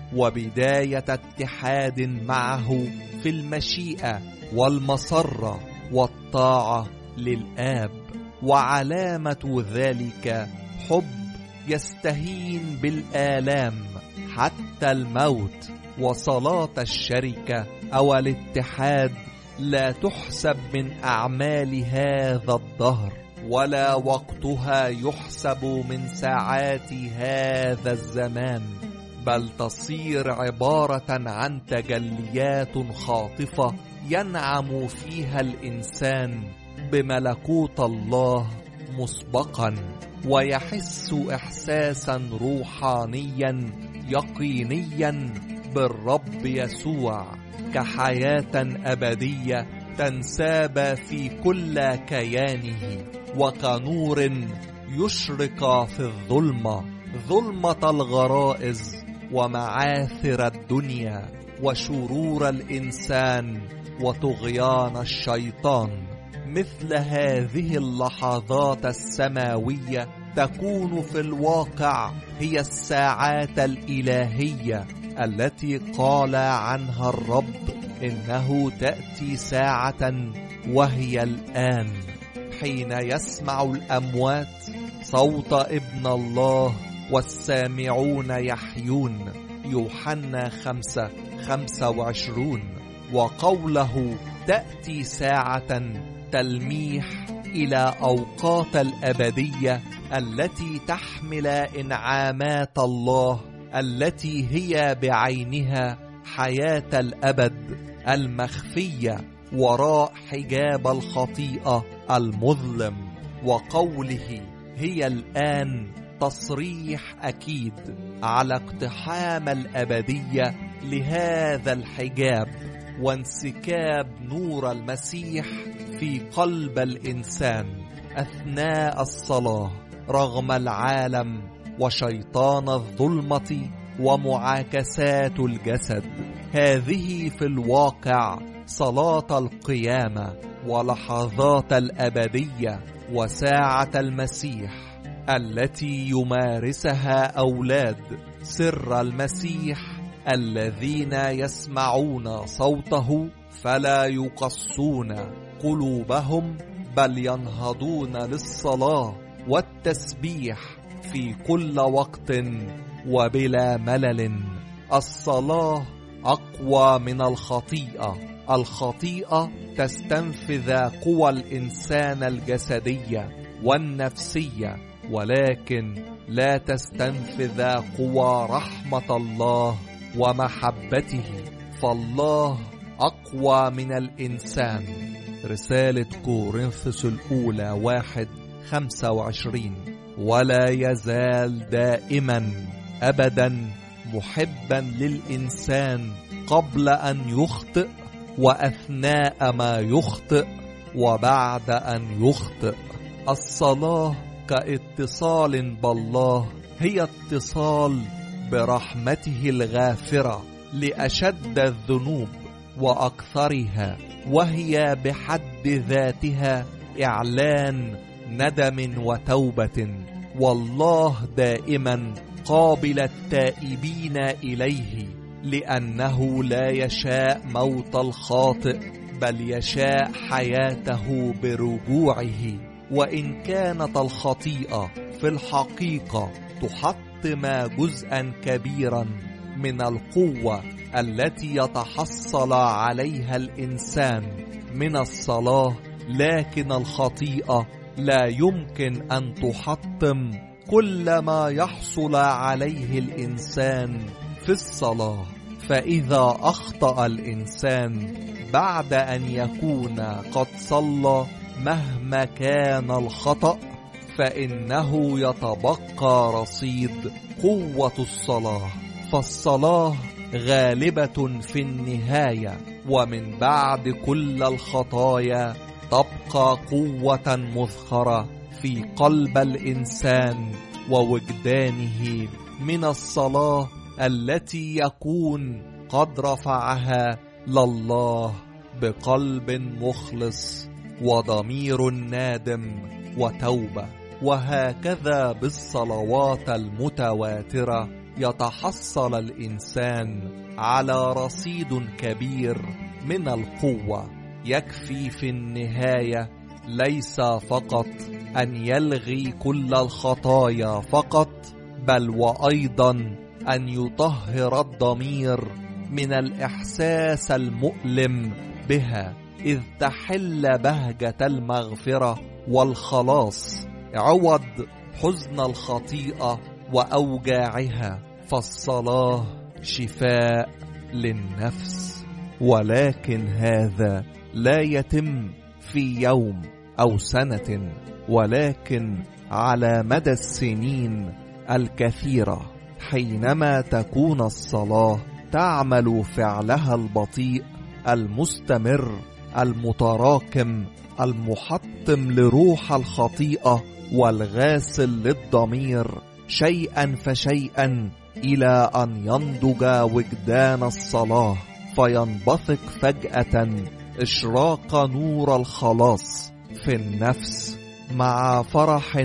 وبداية اتحاد معه في المشيئة والمسرة والطاعة للآب. وعلامة ذلك حب يستهين بالآلام حتى الموت. وصلاة الشركة أو الاتحاد لا تحسب من أعمال هذا الدهر، ولا وقتها يحسب من ساعات هذا الزمان، بل تصير عبارة عن تجليات خاطفة ينعم فيها الإنسان بملكوت الله مسبقا، ويحس إحساسا روحانيا يقينيا بالرب يسوع كحياة أبدية تنساب في كل كيانه، وكنور يشرق في الظلمة، ظلمة الغرائز ومعاثر الدنيا وشرور الإنسان وطغيان الشيطان. مثل هذه اللحظات السماوية تكون في الواقع هي الساعات الإلهية التي قال عنها الرب إنه تأتي ساعة وهي الآن حين يسمع الأموات صوت ابن الله والسامعون يحيون. يوحنا خمسة خمسة وعشرون. وقوله تأتي ساعة تلميح إلى أوقات الأبدية التي تحمل إنعامات الله التي هي بعينها حياة الأبد المخفية وراء حجاب الخطيئة المظلم. وقوله هي الآن تصريح أكيد على اقتحام الأبدية لهذا الحجاب وانسكاب نور المسيح في قلب الإنسان أثناء الصلاة رغم العالم وشيطان الظلمة ومعاكسات الجسد. هذه في الواقع صلاة القيامة ولحظات الأبدية وساعة المسيح التي يمارسها أولاد سر المسيح الذين يسمعون صوته فلا يقصون قلوبهم، بل ينهضون للصلاة والتسبيح في كل وقت وبلا ملل. الصلاة أقوى من الخطيئة. الخطيئة تستنفذ قوى الإنسان الجسدية والنفسية، ولكن لا تستنفذ قوى رحمة الله ومحبته، فالله أقوى من الإنسان. رسالة كورنثوس الأولى واحد خمسة وعشرين. ولا يزال دائما أبدا محبا للإنسان قبل أن يخطئ وأثناء ما يخطئ وبعد أن يخطئ. الصلاة كاتصال بالله هي اتصال برحمته الغافرة لأشد الذنوب وأكثرها، وهي بحد ذاتها إعلان ندم وتوبة. والله دائما قابل التائبين إليه، لأنه لا يشاء موت الخاطئ بل يشاء حياته برجوعه. وإن كانت الخطيئة في الحقيقة تحطم جزءا كبيرا من القوة التي يتحصل عليها الإنسان من الصلاة، لكن الخطيئة لا يمكن أن تحطم كل ما يحصل عليه الإنسان في الصلاة. فإذا أخطأ الإنسان بعد أن يكون قد صلى مهما كان الخطأ، فإنه يتبقى رصيد قوة الصلاة، فالصلاة غالبة في النهاية، ومن بعد كل الخطايا تبقى قوة مذخرة في قلب الإنسان ووجدانه من الصلاة التي يكون قد رفعها لله بقلب مخلص وضمير نادم وتوبة. وهكذا بالصلوات المتواترة يتحصل الإنسان على رصيد كبير من القوة، يكفي في النهاية ليس فقط أن يلغي كل الخطايا فقط، بل وأيضا أن يطهر الضمير من الإحساس المؤلم بها، إذ تحل بهجة المغفرة والخلاص عوض حزن الخطيئة وأوجاعها. فالصلاة شفاء للنفس، ولكن هذا لا يتم في يوم أو سنة، ولكن على مدى السنين الكثيرة، حينما تكون الصلاة تعمل فعلها البطيء المستمر المتراكم المحطم لروح الخطيئة والغاسل للضمير شيئا فشيئا، إلى أن ينضج وجدان الصلاة فينبثق فجأة إشراق نور الخلاص في النفس مع فرح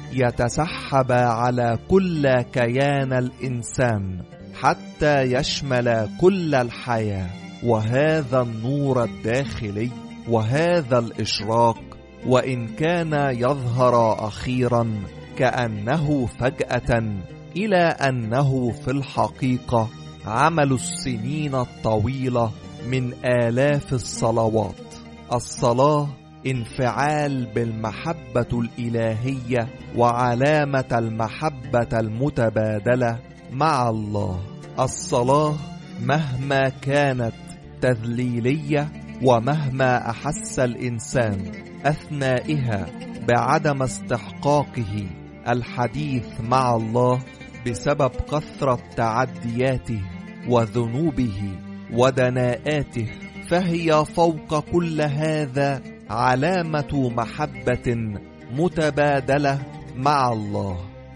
يتسحب على كل كيان الإنسان حتى يشمل كل الحياة. وهذا النور الداخلي وهذا الإشراق، وإن كان يظهر أخيرا كأنه فجأة، إلى أنه في الحقيقة عمل السنين الطويلة من آلاف الصلوات. الصلاة انفعال بالمحبة الإلهية وعلامة المحبة المتبادلة مع الله. الصلاة مهما كانت تذليلية، ومهما أحس الإنسان أثنائها بعدم استحقاقه الحديث مع الله بسبب كثرة تعدياته وذنوبه ودناءاته، فهي فوق كل هذا علامة محبة متبادلة مع الله.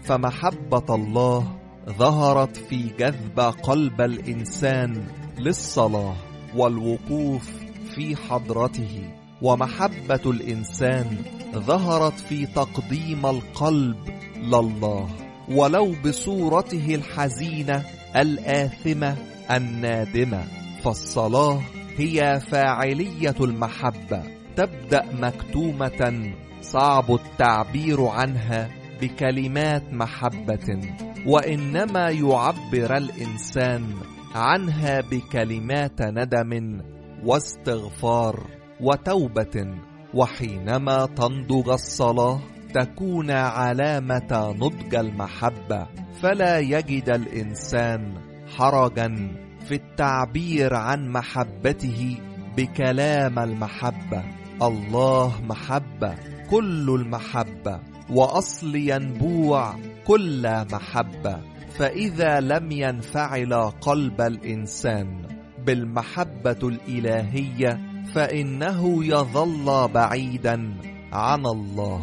فمحبة الله ظهرت في جذب قلب الإنسان للصلاة والوقوف في حضرته، ومحبة الإنسان ظهرت في تقديم القلب لله ولو بصورته الحزينة الآثمة النادمة. فالصلاة هي فاعلية المحبة، تبدأ مكتومة صعب التعبير عنها بكلمات محبة، وإنما يعبر الإنسان عنها بكلمات ندم واستغفار وتوبة. وحينما تنضج الصلاة تكون علامة نضج المحبة، فلا يجد الإنسان حرجا في التعبير عن محبته بكلام المحبة. الله محبة، كل المحبة وأصل ينبوع كل محبة. فإذا لم ينفعل قلب الإنسان بالمحبة الإلهية فإنه يظل بعيدا عن الله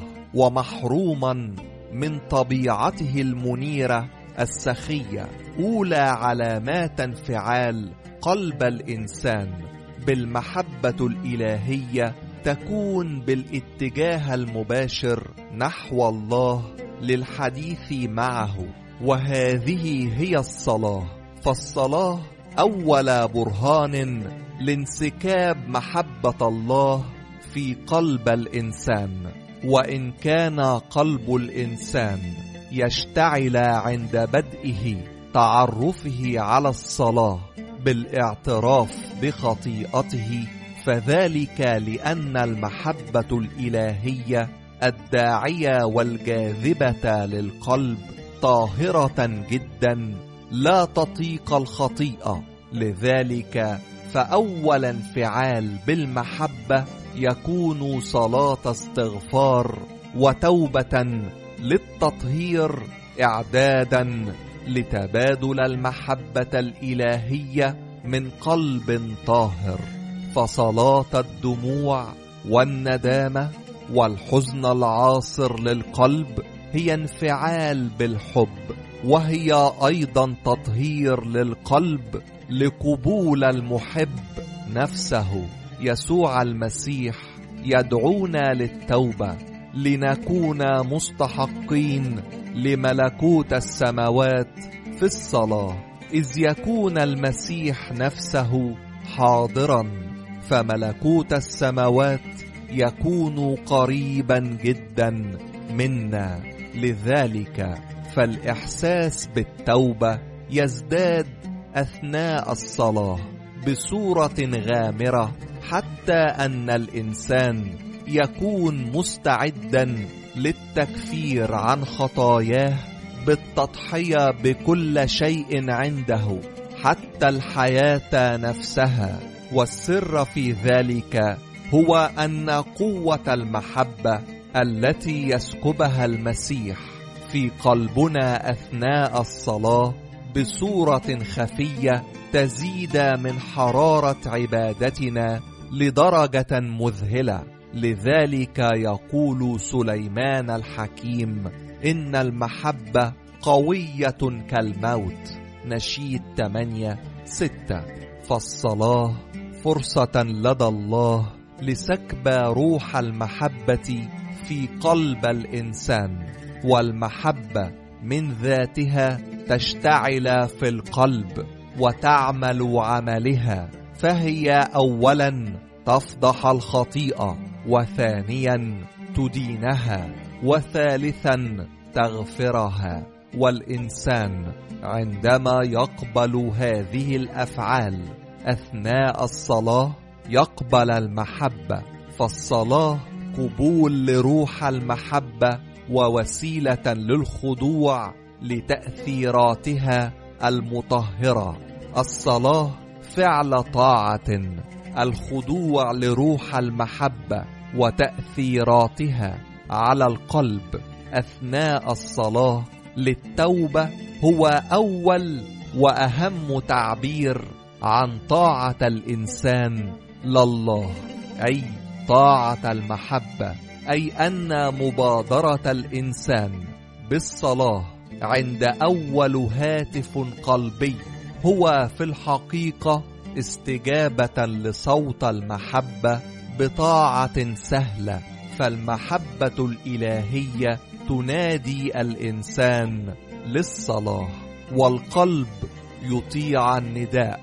ومحروما من طبيعته المنيرة السخية. أولى علامات انفعال قلب الإنسان بالمحبة الإلهية تكون بالاتجاه المباشر نحو الله للحديث معه، وهذه هي الصلاة. فالصلاة أول برهان لانسكاب محبة الله في قلب الإنسان. وإن كان قلب الإنسان يشتعل عند بدئه تعرفه على الصلاة بالاعتراف بخطيئته، فذلك لأن المحبة الإلهية الداعية والجاذبة للقلب طاهرة جدا لا تطيق الخطيئة. لذلك فأول انفعال بالمحبة يكون صلاة استغفار وتوبة للتطهير، إعدادا لتبادل المحبة الإلهية من قلب طاهر. فصلاة الدموع والندامة والحزن العاصر للقلب هي انفعال بالحب، وهي أيضا تطهير للقلب لقبول المحب نفسه. يسوع المسيح يدعونا للتوبة لنكون مستحقين لملكوت السماوات في الصلاة، إذ يكون المسيح نفسه حاضرا، فملكوت السماوات يكون قريبا جدا منا. لذلك فالإحساس بالتوبة يزداد أثناء الصلاة بصورة غامرة، حتى أن الإنسان يكون مستعدا للتكفير عن خطاياه بالتضحية بكل شيء عنده، حتى الحياة نفسها. والسر في ذلك هو أن قوة المحبة التي يسكبها المسيح في قلبنا أثناء الصلاة بصورة خفية تزيد من حرارة عبادتنا لدرجة مذهلة. لذلك يقول سليمان الحكيم: إن المحبة قوية كالموت. نشيد ثمانية ستة. فالصلاة فرصة لدى الله لسكب روح المحبة في قلب الإنسان، والمحبة من ذاتها تشتعل في القلب وتعمل عملها، فهي أولا تفضح الخطيئة، وثانيا تدينها، وثالثا تغفرها. والإنسان عندما يقبل هذه الأفعال أثناء الصلاة يقبل المحبة. فالصلاة قبول لروح المحبة ووسيلة للخضوع لتأثيراتها المطهرة. الصلاة فعل طاعة، الخضوع لروح المحبة وتأثيراتها على القلب أثناء الصلاة للتوبة هو أول وأهم تعبير عن طاعة الإنسان لله، أي طاعة المحبة، أي أن مبادرة الإنسان بالصلاة عند أول هاتف قلبي هو في الحقيقة استجابة لصوت المحبة بطاعة سهلة. فالمحبة الإلهية تنادي الإنسان للصلاة، والقلب يطيع النداء.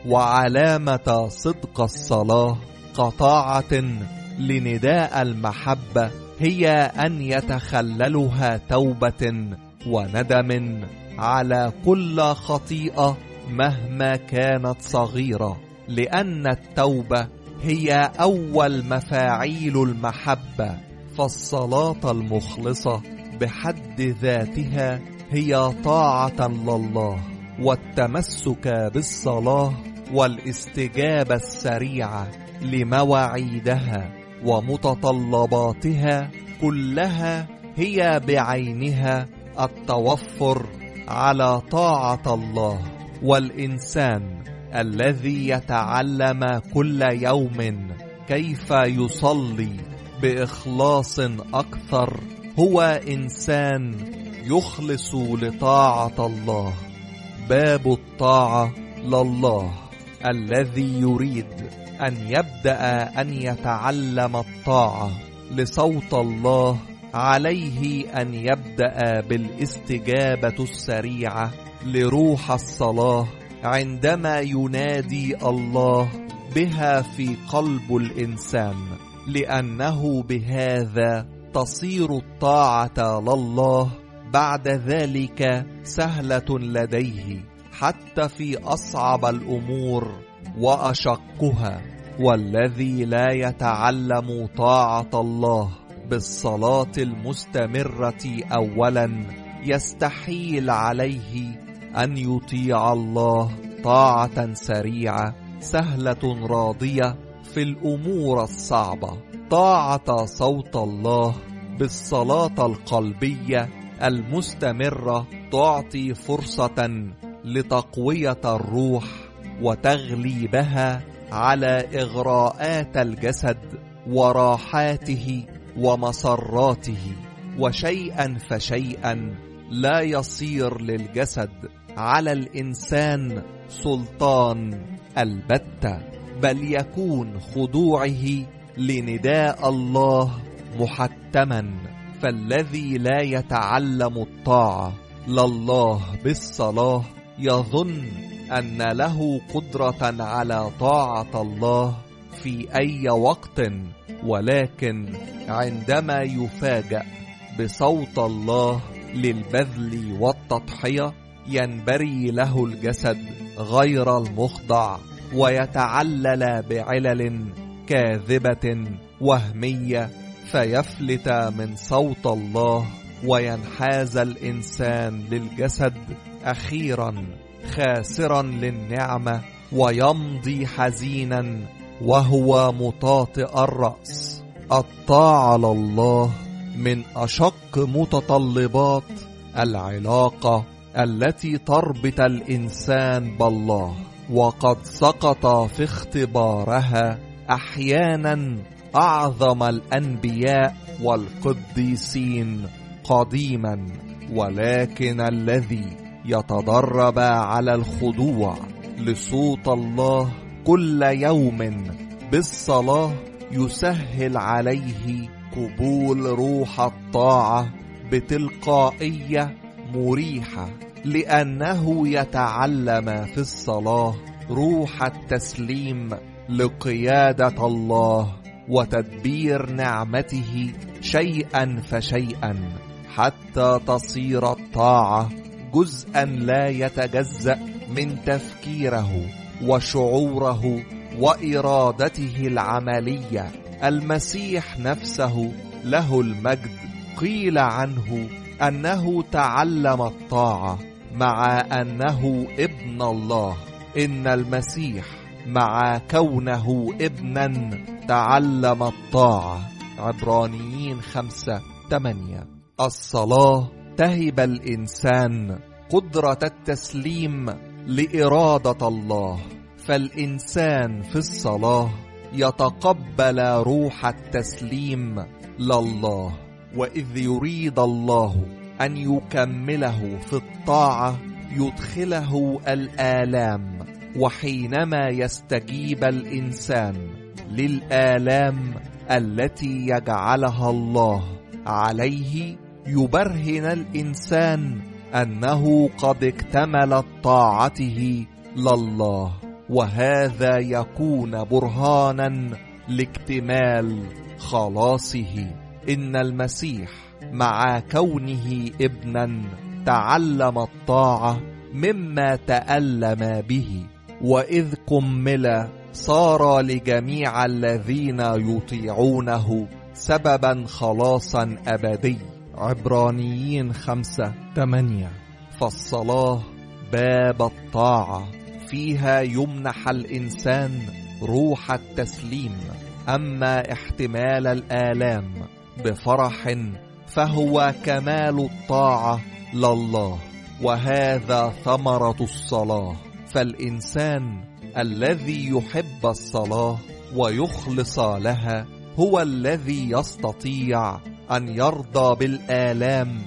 وعلامة صدق الصلاة كطاعة لنداء المحبة هي أن يتخللها توبة وندم على كل خطيئة مهما كانت صغيرة، لأن التوبة هي أول مفاعيل المحبة. فالصلاة المخلصة بحد ذاتها هي طاعة لله، والتمسك بالصلاة والاستجابة السريعة لمواعيدها ومتطلباتها كلها هي بعينها التوفر على طاعة الله. والإنسان الذي يتعلم كل يوم كيف يصلي بإخلاص أكثر هو إنسان يخلص لطاعة الله. باب الطاعة لله. الذي يريد أن يبدأ أن يتعلم الطاعة لصوت الله عليه أن يبدأ بالاستجابة السريعة لروح الصلاة عندما ينادي الله بها في قلب الإنسان، لأنه بهذا تصير الطاعة لله بعد ذلك سهلة لديه حتى في أصعب الأمور وأشقها. والذي لا يتعلم طاعة الله بالصلاة المستمرة أولا يستحيل عليه أن يطيع الله طاعة سريعة سهلة راضية في الأمور الصعبة. طاعة صوت الله بالصلاة القلبية المستمرة تعطي فرصة لتقوية الروح وتغليبها على إغراءات الجسد وراحاته ومسراته، وشيئا فشيئا لا يصير للجسد على الإنسان سلطان البتة، بل يكون خضوعه لنداء الله محتما. فالذي لا يتعلم الطاعة لله بالصلاة يظن أن له قدرة على طاعة الله في أي وقت، ولكن عندما يفاجأ بصوت الله للبذل والتضحية ينبري له الجسد غير المخضع ويتعلل بعلل كاذبة وهمية، فيفلت من صوت الله وينحاز الإنسان للجسد أخيرا خاسرا للنعمة، ويمضي حزينا وهو مطاطئ الرأس. الطاعة لله من أشق متطلبات العلاقة التي تربط الإنسان بالله، وقد سقط في اختبارها أحيانا أعظم الأنبياء والقديسين قديما. ولكن الذي يتدرب على الخضوع لصوت الله كل يوم بالصلاة يسهل عليه قبول روح الطاعة بتلقائية مريحة، لأنه يتعلم في الصلاة روح التسليم لقيادة الله وتدبير نعمته شيئا فشيئا، حتى تصير الطاعة جزءا لا يتجزأ من تفكيره وشعوره وإرادته العملية. المسيح نفسه له المجد قيل عنه أنه تعلم الطاعة مع أنه ابن الله. إن المسيح مع كونه ابنا تعلم الطاعة. عبرانيين خمسة ثمانية. الصلاة تهب الإنسان قدرة التسليم لإرادة الله، فالإنسان في الصلاة يتقبل روح التسليم لله، وإذ يريد الله أن يكمله في الطاعة يدخله الآلام، وحينما يستجيب الإنسان للآلام التي يجعلها الله عليه يبرهن الإنسان أنه قد اكتملت طاعته لله، وهذا يكون برهانا لاكتمال خلاصه. إن المسيح مع كونه ابنا تعلم الطاعة مما تألم به، وإذ كمل صار لجميع الذين يطيعونه سببا خلاصا أبدي. عبرانيين خمسة ثمانية. فالصلاة باب الطاعة، فيها يمنح الإنسان روح التسليم. أما احتمال الآلام بفرح فهو كمال الطاعة لله، وهذا ثمرة الصلاة. فالإنسان الذي يحب الصلاة ويخلص لها هو الذي يستطيع أن يرضى بالآلام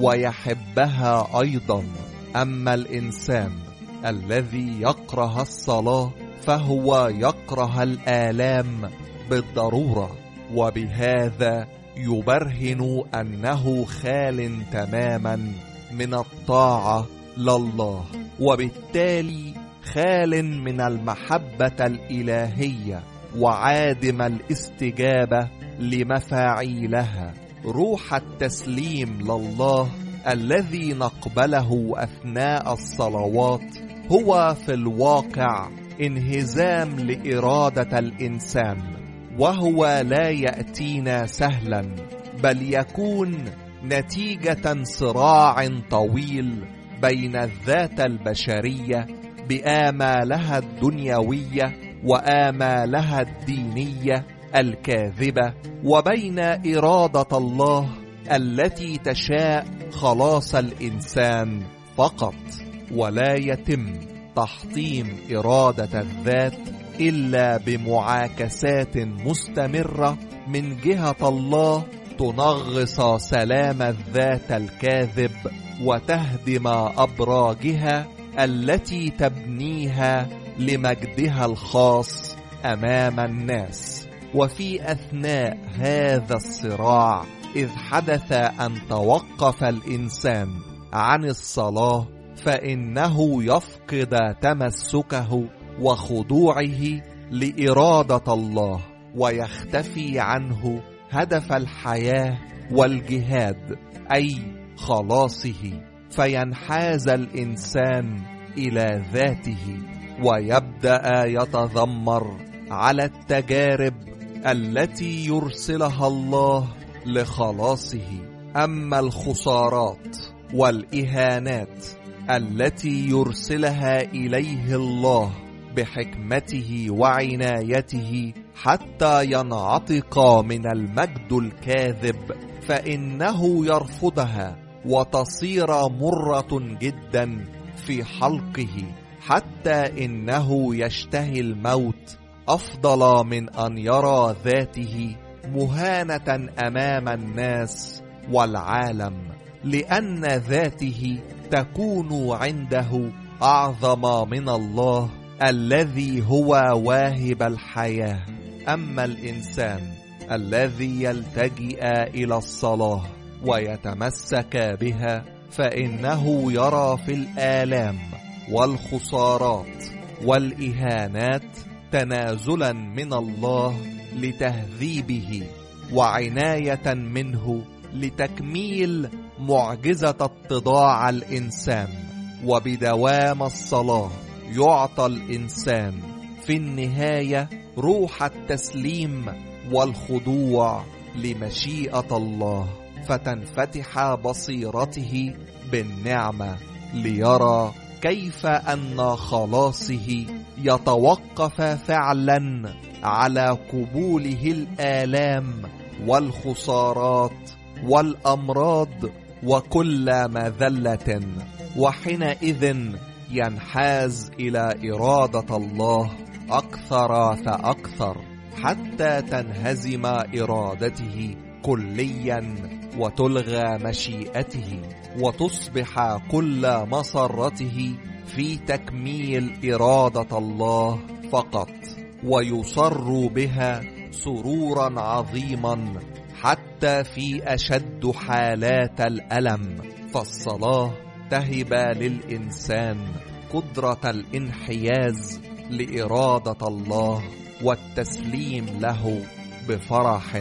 ويحبها أيضا. أما الإنسان الذي يكره الصلاة فهو يكره الآلام بالضرورة، وبهذا يبرهن أنه خال تماما من الطاعة لله، وبالتالي خال من المحبة الإلهية وعادم الاستجابة لمفاعيلها. روح التسليم لله الذي نقبله أثناء الصلوات هو في الواقع انهزام لإرادة الإنسان، وهو لا يأتينا سهلا، بل يكون نتيجة صراع طويل بين الذات البشرية بآمالها الدنيوية وآمالها الدينية الكاذبة، وبين إرادة الله التي تشاء خلاص الإنسان فقط. ولا يتم تحطيم إرادة الذات إلا بمعاكسات مستمرة من جهة الله تنغص سلام الذات الكاذب وتهدم أبراجها التي تبنيها لمجدها الخاص أمام الناس. وفي أثناء هذا الصراع إذ حدث أن توقف الإنسان عن الصلاة، فإنه يفقد تمسكه وخضوعه لإرادة الله، ويختفي عنه هدف الحياة والجهاد أي خلاصه، فينحاز الإنسان إلى ذاته ويبدأ يتذمر على التجارب التي يرسلها الله لخلاصه. أما الخسارات والإهانات التي يرسلها إليه الله بحكمته وعنايته حتى ينعتق من المجد الكاذب، فإنه يرفضها وتصير مرة جدا في حلقه، حتى إنه يشتهي الموت أفضل من أن يرى ذاته مهانة أمام الناس والعالم، لأن ذاته تكون عنده أعظم من الله الذي هو واهب الحياة. أما الإنسان الذي يلتجئ إلى الصلاة ويتمسك بها، فإنه يرى في الآلام والخسارات والإهانات تنازلا من الله لتهذيبه، وعناية منه لتكميل معجزة اتضاع الإنسان. وبدوام الصلاة يعطى الإنسان في النهاية روح التسليم والخضوع لمشيئة الله، فتنفتح بصيرته بالنعمة ليرى كيف أن خلاصه يتوقف فعلا على قبوله الآلام والخسارات والأمراض وكل مذلة، وحينئذ ينحاز إلى إرادة الله أكثر فأكثر حتى تنهزم إرادته كليا وتلغى مشيئته، وتصبح كل مسرته في تكميل إرادة الله فقط، ويصر بها سرورا عظيما حتى في أشد حالات الألم. فالصلاة تهب للإنسان قدرة الانحياز لإرادة الله والتسليم له بفرح.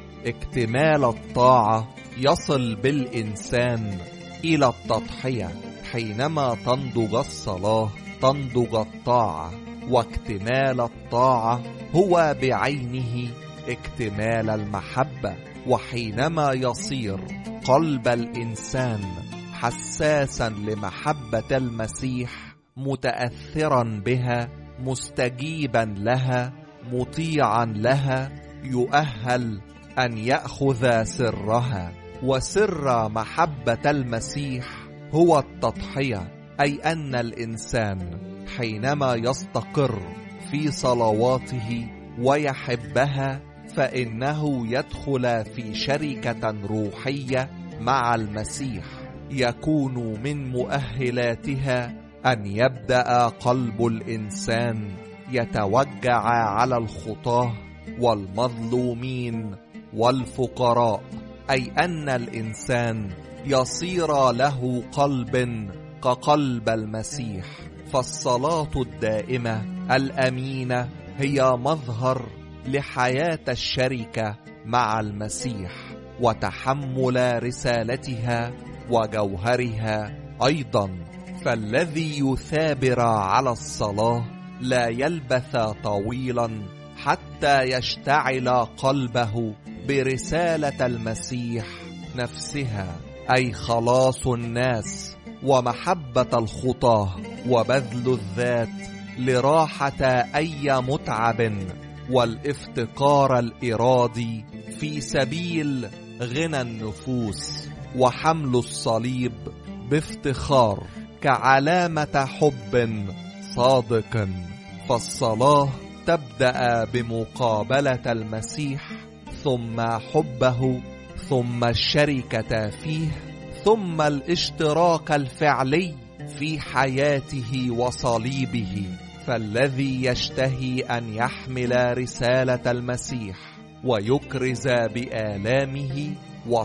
اكتمال الطاعة يصل بالإنسان إلى التضحية. حينما تنضج الصلاة تنضج الطاعة، واكتمال الطاعة هو بعينه اكتمال المحبة. وحينما يصير قلب الإنسان حساسا لمحبة المسيح، متأثرا بها، مستجيبا لها، مطيعا لها، يؤهل أن يأخذ سرها. وسر محبة المسيح هو التضحية، أي أن الإنسان حينما يستقر في صلواته ويحبها، فإنه يدخل في شركة روحية مع المسيح، يكون من مؤهلاتها أن يبدأ قلب الإنسان يتوجع على الخطاة والمظلومين والفقراء، أي أن الإنسان يصير له قلب كقلب المسيح. فالصلاة الدائمة الأمينة هي مظهر لحياة الشركة مع المسيح، وتحمل رسالتها وجوهرها أيضا. فالذي يثابر على الصلاة لا يلبث طويلا حتى يشتعل قلبه برسالة المسيح نفسها، أي خلاص الناس ومحبة الخطاة وبذل الذات لراحة أي متعب، والافتقار الإرادي في سبيل غنى النفوس، وحمل الصليب بافتخار كعلامة حب صادق. فالصلاة تبدأ بمقابلة المسيح، ثم حبه، ثم الشركة فيه، ثم الاشتراك الفعلي في حياته وصليبه. فالذي يشتهي أن يحمل رسالة المسيح ويكرز بآلامه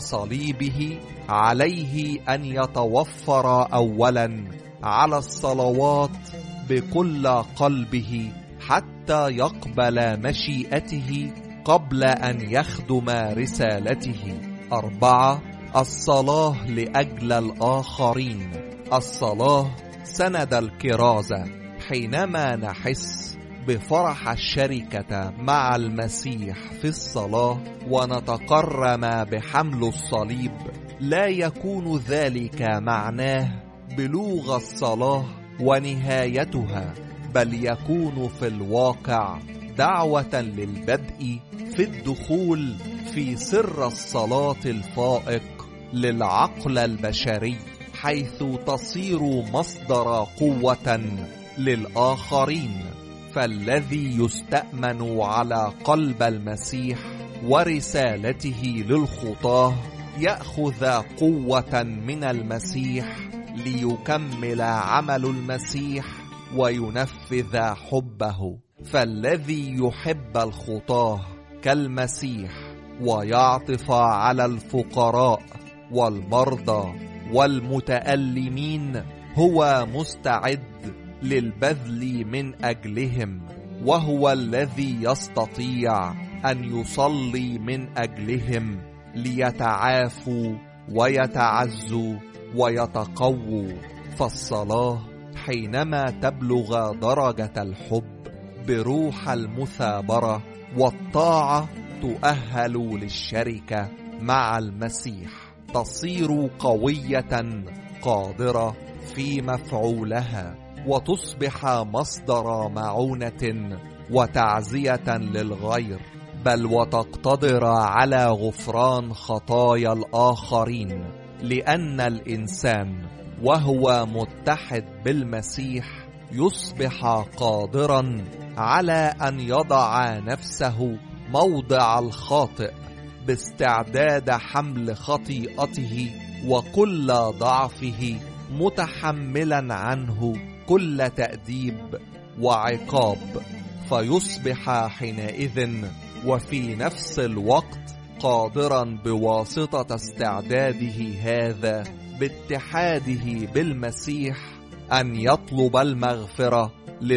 وصليبه عليه أن يتوفر أولا على الصلوات بكل قلبه حتى يقبل مشيئته قبل أن يخدم رسالته. أربعة، الصلاة لأجل الآخرين. الصلاة سند الكرازة. حينما نحس بفرح الشركة مع المسيح في الصلاة ونتكرم بحمل الصليب، لا يكون ذلك معناه بلوغ الصلاة ونهايتها، بل يكون في الواقع دعوة للبدء في الدخول في سر الصلاة الفائق للعقل البشري، حيث تصير مصدر قوة للآخرين. فالذي يستأمن على قلب المسيح ورسالته للخطاة يأخذ قوة من المسيح ليكمل عمل المسيح وينفذ حبه. فالذي يحب الخطاة كالمسيح ويعطف على الفقراء والمرضى والمتألمين هو مستعد للبذل من أجلهم، وهو الذي يستطيع أن يصلي من أجلهم ليتعافوا ويتعزوا ويتقووا. فالصلاة حينما تبلغ درجة الحب بروح المثابرة والطاعة تؤهل للشركة مع المسيح، تصير قوية قادرة في مفعولها، وتصبح مصدر معونة وتعزية للغير، بل وتقتدر على غفران خطايا الآخرين. لأن الإنسان وهو متحد بالمسيح يصبح قادرا على أن يضع نفسه موضع الخاطئ باستعداد حمل خطيئته وكل ضعفه، متحملا عنه كل تأديب وعقاب. فيصبح حينئذ وفي نفس الوقت قادرا بواسطة استعداده هذا باتحاده بالمسيح أن يطلب المغفرة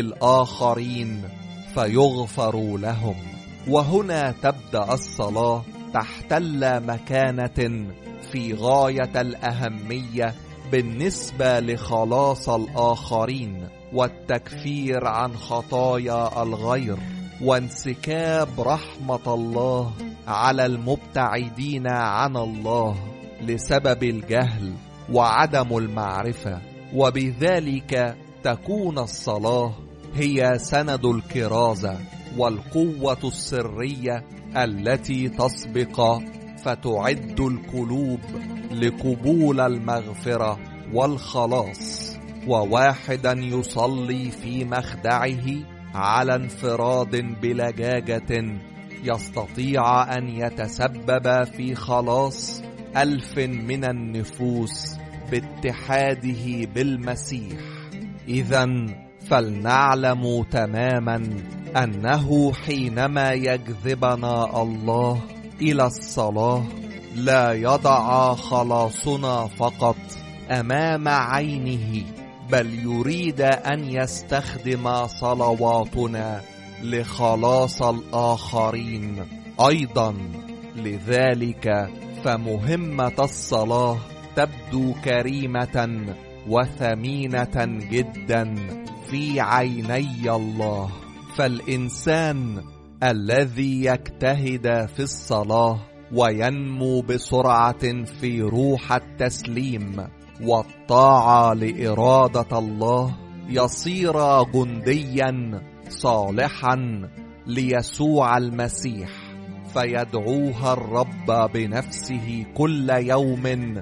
للآخرين فيغفر لهم. وهنا تبدأ الصلاة تحتل مكانة في غاية الأهمية بالنسبة لخلاص الآخرين والتكفير عن خطايا الغير، وانسكاب رحمة الله على المبتعدين عن الله لسبب الجهل وعدم المعرفة. وبذلك تكون الصلاة هي سند الكرازة والقوة السرية التي تسبق فتعد القلوب لقبول المغفرة والخلاص. وواحدا يصلي في مخدعه على انفراد بلجاجة يستطيع أن يتسبب في خلاص ألف من النفوس باتحاده بالمسيح. إذن فلنعلم تماما أنه حينما يجذبنا الله إلى الصلاة لا يضع خلاصنا فقط أمام عينه، بل يريد أن يستخدم صلواتنا لخلاص الآخرين أيضا. لذلك فمهمة الصلاة تبدو كريمة وثمينة جدا في عيني الله. فالإنسان الذي يجتهد في الصلاة وينمو بسرعة في روح التسليم والطاعة لإرادة الله يصير جنديا صالحا ليسوع المسيح، فيدعوها الرب بنفسه كل يوم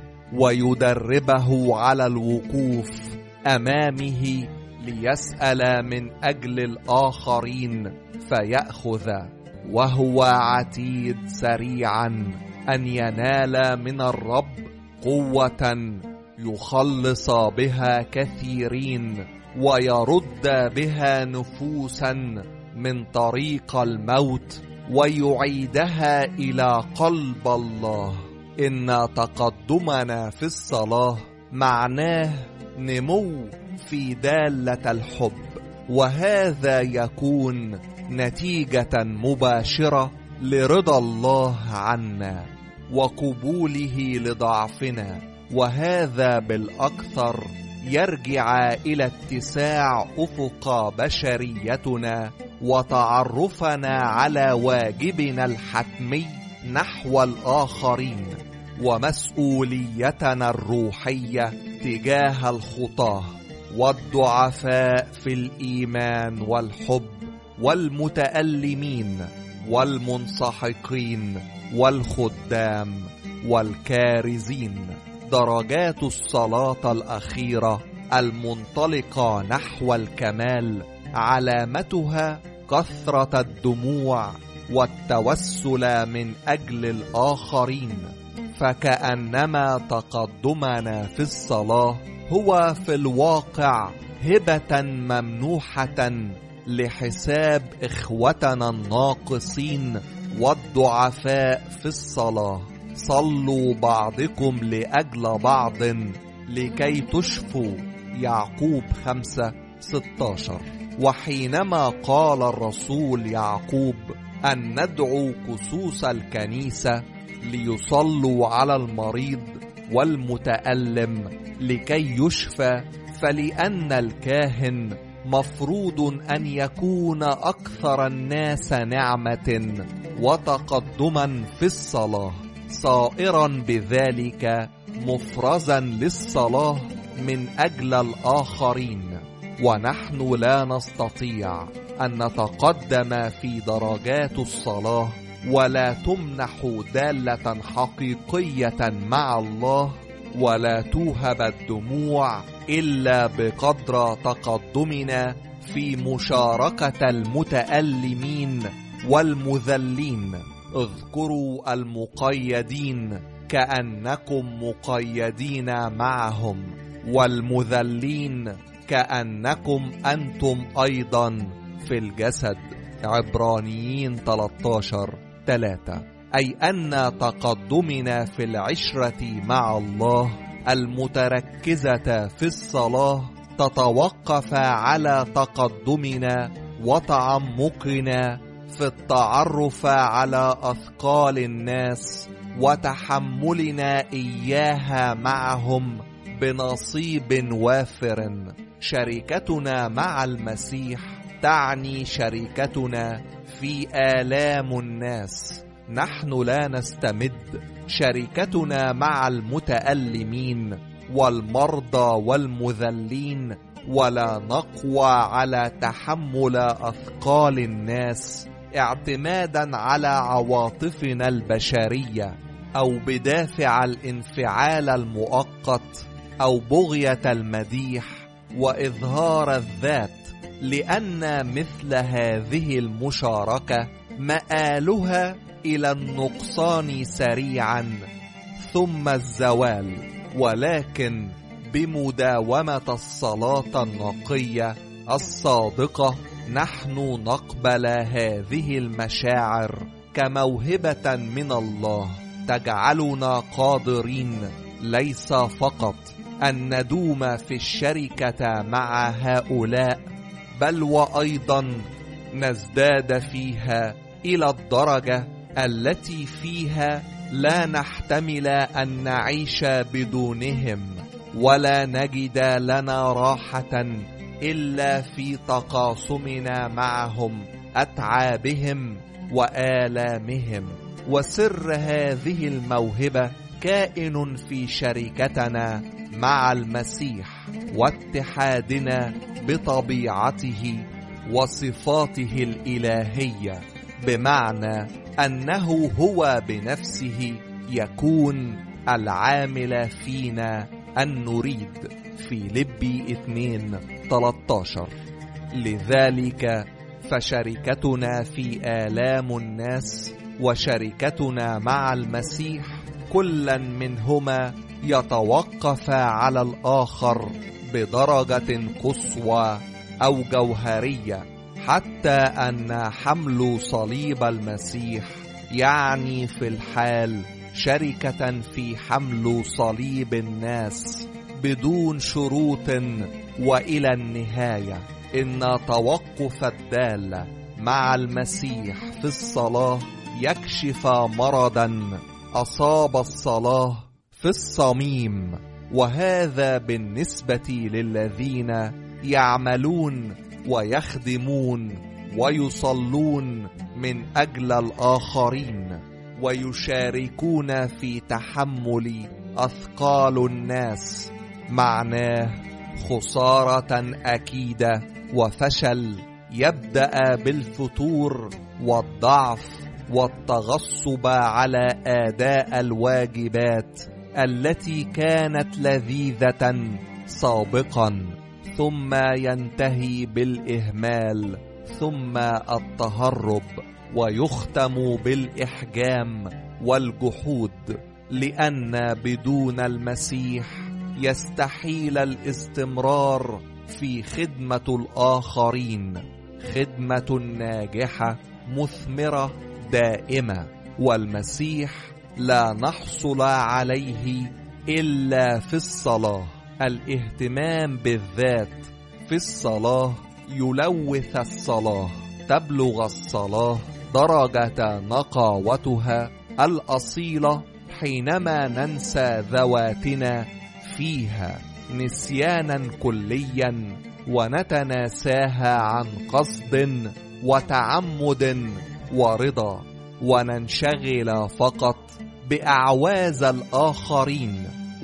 ويدربه على الوقوف أمامه ليسأل من أجل الآخرين فيأخذ، وهو عتيد سريعا أن ينال من الرب قوة يخلص بها كثيرين ويرد بها نفوسا من طريق الموت ويعيدها إلى قلب الله. إن تقدمنا في الصلاة معناه نمو في دالة الحب، وهذا يكون نتيجة مباشرة لرضا الله عنا وقبوله لضعفنا، وهذا بالأكثر يرجع إلى اتساع أفق بشريتنا وتعرفنا على واجبنا الحتمي نحو الآخرين ومسؤوليتنا الروحية تجاه الخطاة والضعفاء في الإيمان والحب والمتألمين والمنسحقين والخدام والكارزين. درجات الصلاة الأخيرة المنطلقة نحو الكمال علامتها كثرة الدموع والتوسل من أجل الآخرين، فكأنما تقدمنا في الصلاة هو في الواقع هبة ممنوحة لحساب إخوتنا الناقصين والضعفاء في الصلاة. صلوا بعضكم لأجل بعض لكي تشفوا، يعقوب خمسة ستاشر. وحينما قال الرسول يعقوب أن ندعو كسوس الكنيسة ليصلوا على المريض والمتألم لكي يشفى، فلأن الكاهن مفروض أن يكون أكثر الناس نعمة وتقدما في الصلاة، صائرا بذلك مفرزا للصلاة من أجل الآخرين. ونحن لا نستطيع أن نتقدم في درجات الصلاة ولا تمنح دالة حقيقية مع الله ولا توهب الدموع إلا بقدر تقدمنا في مشاركة المتألمين والمذلين. اذكروا المقيدين كأنكم مقيدين معهم، والمذلين كأنكم أنتم أيضا في الجسد. عبرانيين ثلاثة عشر ثلاثة. أي أن تقدمنا في العشرة مع الله المتركزة في الصلاة تتوقف على تقدمنا وتعمقنا في التعرف على أثقال الناس وتحملنا إياها معهم بنصيب وافر. شركتنا مع المسيح تعني شركتنا في آلام الناس. نحن لا نستمد شركتنا مع المتألمين والمرضى والمذلين، ولا نقوى على تحمل أثقال الناس اعتمادا على عواطفنا البشرية أو بدافع الانفعال المؤقت أو بغية المديح وإظهار الذات، لأن مثل هذه المشاركة مآلها إلى النقصان سريعا ثم الزوال. ولكن بمداومة الصلاة النقية الصادقة نحن نقبل هذه المشاعر كموهبة من الله تجعلنا قادرين ليس فقط أن ندوم في الشركة مع هؤلاء، بل وأيضا نزداد فيها إلى الدرجة التي فيها لا نحتمل أن نعيش بدونهم، ولا نجد لنا راحة إلا في تقاسمنا معهم أتعابهم وآلامهم. وسر هذه الموهبة كائن في شركتنا مع المسيح واتحادنا بطبيعته وصفاته الإلهية، بمعنى أنه هو بنفسه يكون العامل فينا أن نريد. فيلبي اثنين ثلاثة عشر. لذلك فشركتنا في آلام الناس وشركتنا مع المسيح كلا منهما يتوقف على الآخر بدرجة قصوى أو جوهرية، حتى أن حمل صليب المسيح يعني في الحال شركة في حمل صليب الناس بدون شروط. وإلى النهاية إن توقف الدالة مع المسيح في الصلاة يكشف مرضا أصاب الصلاة في الصميم، وهذا بالنسبة للذين يعملون ويخدمون ويصلون من أجل الآخرين ويشاركون في تحمل أثقال الناس. معناه خسارة أكيدة وفشل يبدأ بالفتور والضعف والتغصب على أداء الواجبات التي كانت لذيذة سابقا، ثم ينتهي بالإهمال، ثم التهرب، ويختم بالإحجام والجحود، لأن بدون المسيح يستحيل الاستمرار في خدمة الآخرين، خدمة ناجحة مثمرة دائمة. والمسيح لا نحصل عليه إلا في الصلاة. الاهتمام بالذات في الصلاة يلوث الصلاة. تبلغ الصلاة درجة نقاوتها الأصيلة حينما ننسى ذواتنا فيها نسيانا كليا، ونتناساها عن قصد وتعمد ورضا، وننشغل فقط بأعواز الآخرين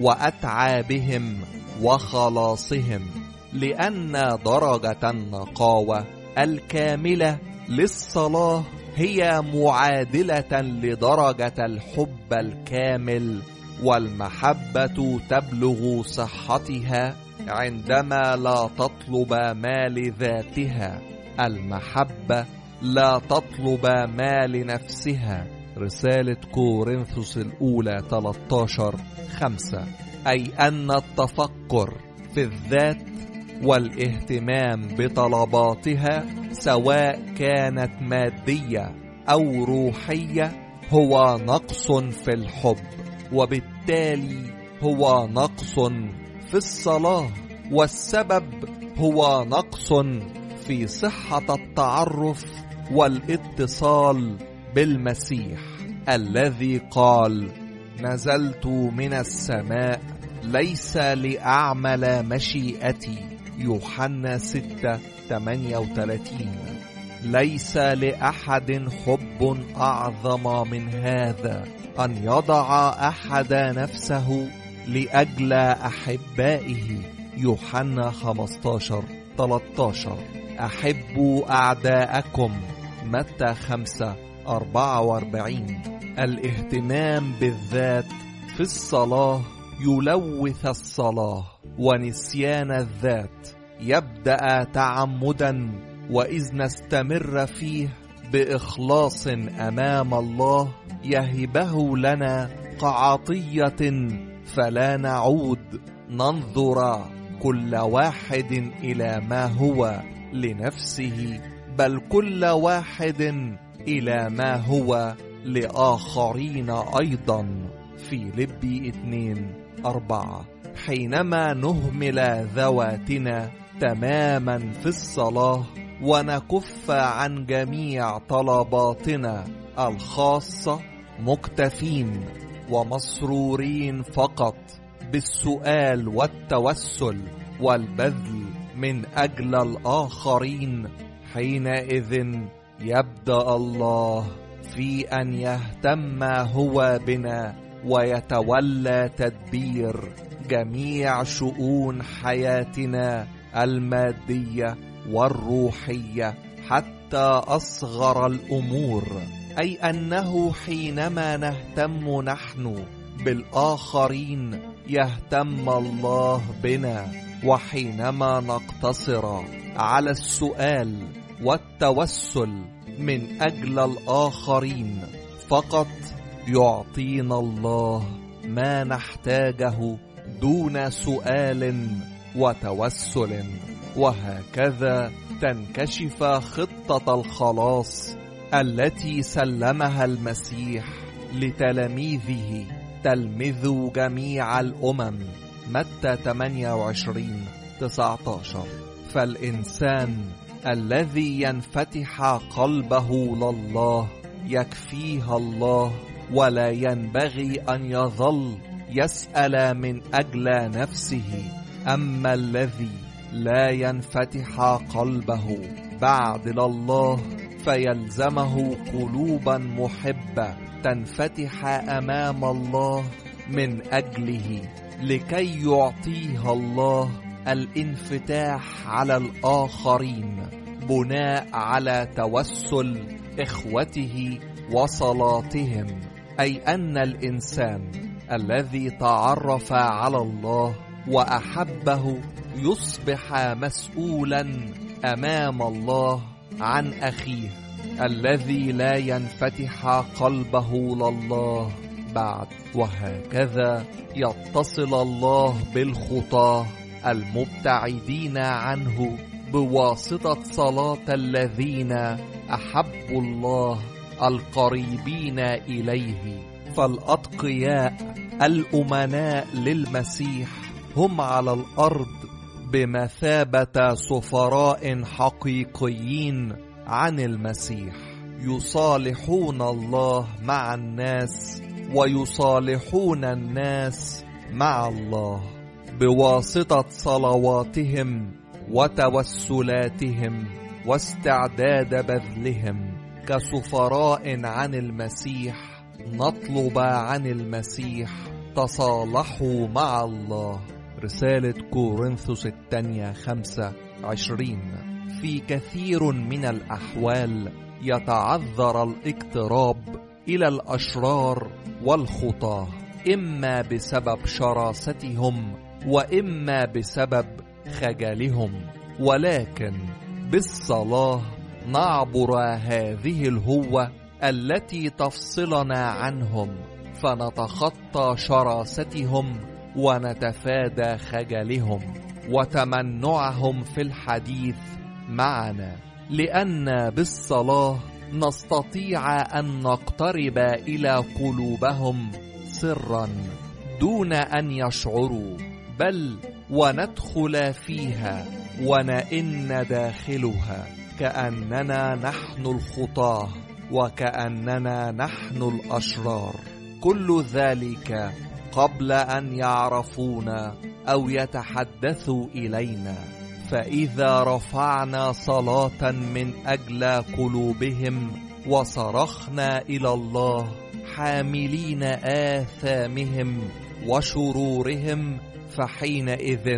وأتعابهم وخلاصهم. لأن درجة النقاوة الكاملة للصلاة هي معادلة لدرجة الحب الكامل، والمحبة تبلغ صحتها عندما لا تطلب ما لذاتها. المحبة لا تطلب ما لنفسها. رسالة كورنثوس الأولى ثلاثة عشر خمسة. أي أن التفكر في الذات والاهتمام بطلباتها سواء كانت مادية أو روحية هو نقص في الحب، وبالتالي هو نقص في الصلاة، والسبب هو نقص في صحة التعرف والاتصال بالمسيح الذي قال: نزلت من السماء ليس لأعمل مشيئتي. يوحنا ستة ثمانية وثلاثين. ليس لأحد حب أعظم من هذا أن يضع أحد نفسه لأجل أحبائه. يوحنا خمسة عشر ثلاثة عشر. أحبوا أعداءكم. متى خمسة أربعة وأربعين. الاهتمام بالذات في الصلاة يلوث الصلاة، ونسيان الذات يبدأ تعمدا، وإذ نستمر فيه بإخلاص أمام الله يهبه لنا كعطية، فلا نعود ننظر كل واحد إلى ما هو لنفسه، بل كل واحد إلى ما هو لآخرين أيضا. فيلبي اثنين أربعة. حينما نهمل ذواتنا تماما في الصلاة ونكف عن جميع طلباتنا الخاصة، مكتفين ومسرورين فقط بالسؤال والتوسل والبذل من أجل الآخرين، حينئذ يبدأ الله في أن يهتم هو بنا ويتولى تدبير جميع شؤون حياتنا المادية والروحية حتى أصغر الأمور، أي أنه حينما نهتم نحن بالآخرين يهتم الله بنا، وحينما نقتصر على السؤال والتوسل من أجل الآخرين فقط يعطينا الله ما نحتاجه دون سؤال وتوسل. وهكذا تنكشف خطة الخلاص التي سلمها المسيح لتلاميذه: تلمذوا جميع الأمم، متى ثمانية وعشرين تسعة عشر. فالإنسان الذي ينفتح قلبه لله يكفيها الله، ولا ينبغي أن يظل يسأل من أجل نفسه. أما الذي لا ينفتح قلبه بعد لله فيلزمه قلوبا محبة تنفتح أمام الله من أجله، لكي يعطيها الله الانفتاح على الآخرين بناء على توسل إخوته وصلاتهم. أي أن الإنسان الذي تعرف على الله وأحبه يصبح مسؤولا أمام الله عن أخيه الذي لا ينفتح قلبه لله بعد. وهكذا يتصل الله بالخطاة المبتعدين عنه بواسطة صلاة الذين أحبوا الله القريبين إليه. فالأتقياء الأمناء للمسيح هم على الأرض بمثابة سفراء حقيقيين عن المسيح، يصالحون الله مع الناس ويصالحون الناس مع الله بواسطة صلواتهم وتوسلاتهم واستعداد بذلهم. كسفراء عن المسيح نطلب عن المسيح: تصالحوا مع الله. رسالة كورنثوس الثانية خمسة عشرين. في كثير من الأحوال يتعذر الاقتراب إلى الأشرار والخطاة، إما بسبب شراستهم وإما بسبب خجلهم، ولكن بالصلاة نعبر هذه الهوة التي تفصلنا عنهم، فنتخطى شراستهم ونتفادى خجلهم وتمنعهم في الحديث معنا، لأن بالصلاة نستطيع أن نقترب إلى قلوبهم سرا دون أن يشعروا، بل وندخل فيها ونئن داخلها كأننا نحن الخطاة وكأننا نحن الأشرار. كل ذلك قبل أن يعرفونا أو يتحدثوا إلينا. فإذا رفعنا صلاة من أجل قلوبهم وصرخنا إلى الله حاملين آثامهم وشرورهم، فحينئذ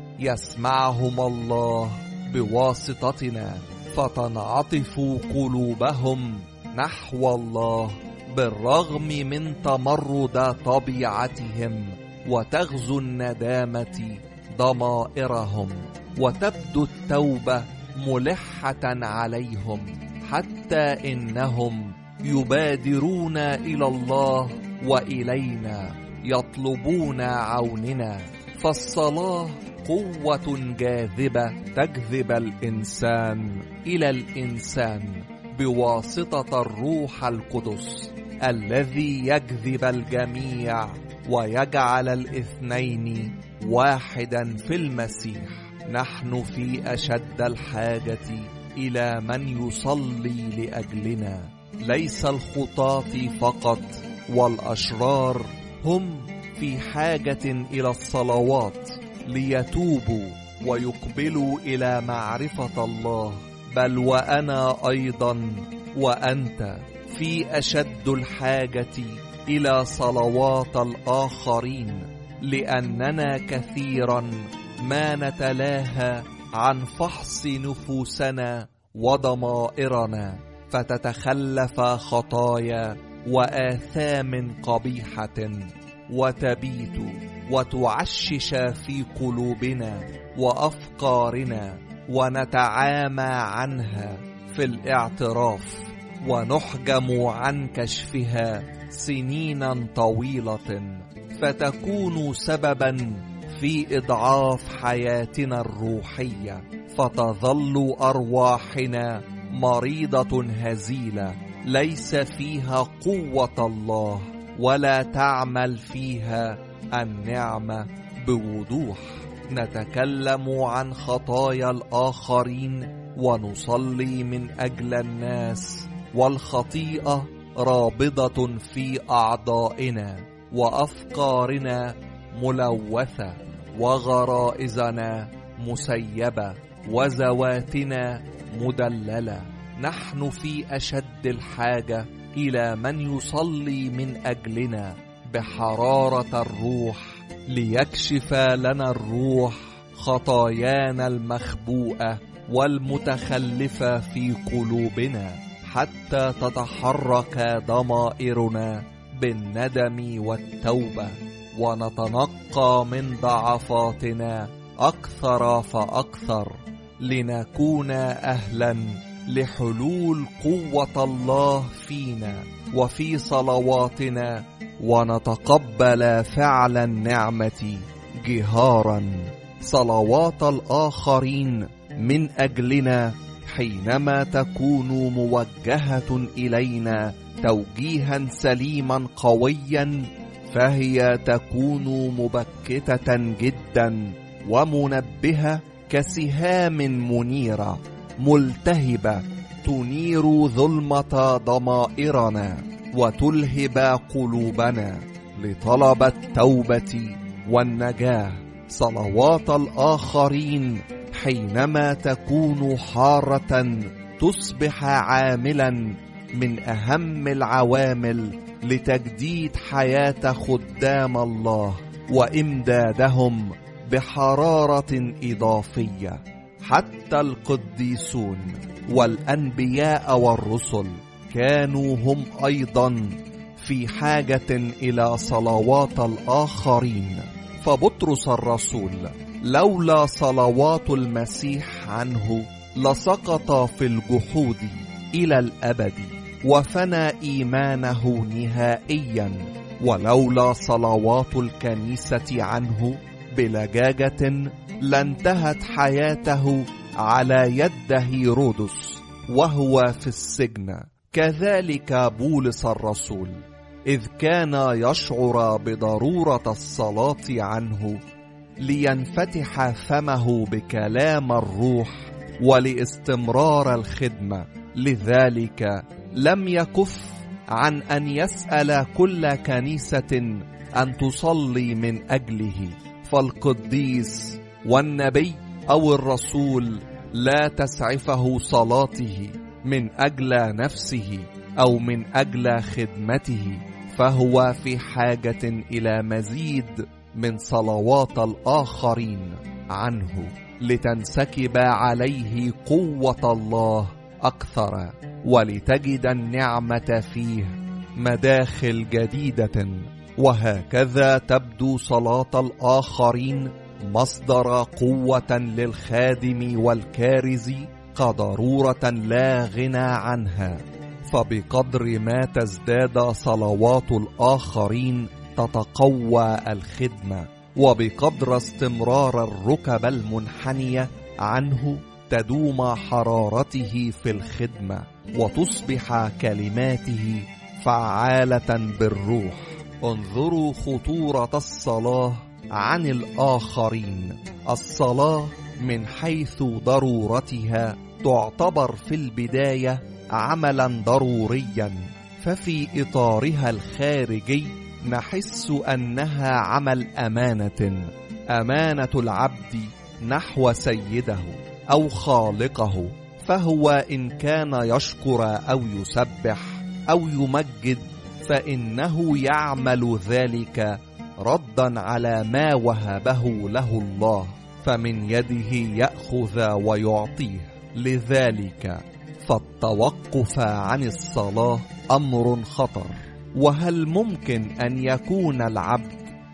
يسمعهم الله بواسطتنا، فتنعطف قلوبهم نحو الله بالرغم من تمرد طبيعتهم، وتغزو الندامة ضمائرهم، وتبدو التوبة ملحة عليهم، حتى إنهم يبادرون إلى الله وإلينا يطلبون عوننا. فالصلاة قوة جاذبة تجذب الإنسان إلى الإنسان بواسطة الروح القدس الذي يجذب الجميع ويجعل الاثنين واحدا في المسيح. نحن في أشد الحاجة إلى من يصلي لأجلنا، ليس الخطاة فقط والأشرار هم في حاجة إلى الصلوات ليتوبوا ويقبلوا إلى معرفة الله، بل وأنا أيضا وأنت في أشد الحاجة إلى صلوات الآخرين، لأننا كثيرا ما نتلاهى عن فحص نفوسنا وضمائرنا، فتتخلف خطايا وآثام قبيحة وتبيت وتعشش في قلوبنا وأفكارنا، ونتعامى عنها في الاعتراف ونحجم عن كشفها سنينا طويلة، فتكون سببا في إضعاف حياتنا الروحية، فتظل أرواحنا مريضة هزيلة ليس فيها قوة الله، ولا تعمل فيها النعمة بوضوح. نتكلم عن خطايا الآخرين ونصلي من أجل الناس، والخطيئة رابضة في أعضائنا، وأفكارنا ملوثة، وغرائزنا مسيبة، وذواتنا مدللة. نحن في أشد الحاجة إلى من يصلي من أجلنا بحرارة الروح، ليكشف لنا الروح خطايانا المخبوءة والمتخلفة في قلوبنا، حتى تتحرك ضمائرنا بالندم والتوبة، ونتنقى من ضعفاتنا أكثر فأكثر، لنكون أهلا لحلول قوة الله فينا وفي صلواتنا، ونتقبل فعل النعمة جهارا. صلوات الآخرين من أجلنا حينما تكون موجهة إلينا توجيها سليما قويا، فهي تكون مبكتة جدا ومنبهة كسهام منيرة ملتهبة، تنير ظلمة ضمائرنا وتلهب قلوبنا لطلب التوبة والنجاة. صلوات الآخرين حينما تكون حارة تصبح عاملا من أهم العوامل لتجديد حياة خدام الله وإمدادهم بحرارة إضافية. حتى القديسون والأنبياء والرسل كانوا هم أيضا في حاجة إلى صلوات الآخرين. فبطرس الرسول لولا صلوات المسيح عنه لسقط في الجحود إلى الأبد وفنى إيمانه نهائيا، ولولا صلوات الكنيسة عنه بلجاجة لانتهت حياته على يد هيرودس وهو في السجن. كذلك بولس الرسول إذ كان يشعر بضرورة الصلاة عنه لينفتح فمه بكلام الروح ولاستمرار الخدمة، لذلك لم يكف عن أن يسأل كل كنيسة أن تصلي من أجله. فالقديس والنبي أو الرسول لا تسعفه صلاته من أجل نفسه أو من أجل خدمته، فهو في حاجة إلى مزيد من صلوات الآخرين عنه لتنسكب عليه قوة الله أكثر، ولتجد النعمة فيه مداخل جديدة. وهكذا تبدو صلاة الآخرين مصدر قوة للخادم والكارز كضرورة لا غنى عنها. فبقدر ما تزداد صلوات الآخرين تتقوى الخدمة، وبقدر استمرار الركب المنحنية عنه تدوم حرارته في الخدمة، وتصبح كلماته فعالة بالروح. انظروا خطورة الصلاة عن الآخرين. الصلاة من حيث ضرورتها تعتبر في البداية عملا ضروريا، ففي إطارها الخارجي نحس أنها عمل أمانة، أمانة العبد نحو سيده أو خالقه، فهو إن كان يشكر أو يسبح أو يمجد فإنه يعمل ذلك ردا على ما وهبه له الله، فمن يده يأخذ ويعطيه. لذلك فالتوقف عن الصلاة أمر خطر. وهل ممكن أن يكون العبد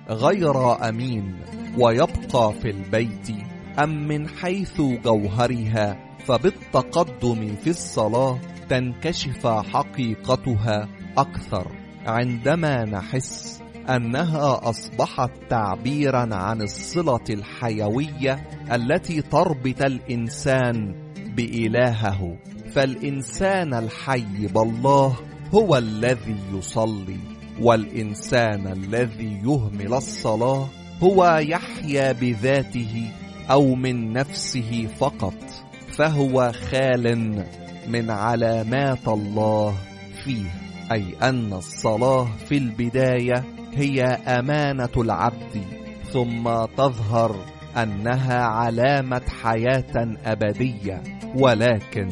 غير أمين ويبقى في البيت، أم من حيث جوهرها فبالتقدم في الصلاة تنكشف حقيقتها أكثر، عندما نحس أنها أصبحت تعبيرا عن الصلة الحيوية التي تربط الإنسان بإلهه. فالإنسان الحي بالله هو الذي يصلي، والإنسان الذي يهمل الصلاة هو يحيا بذاته أو من نفسه فقط، فهو خال من علامات الله فيه، أي أن الصلاة في البداية هي أمانة العبد، ثم تظهر أنها علامة حياة أبدية. ولكن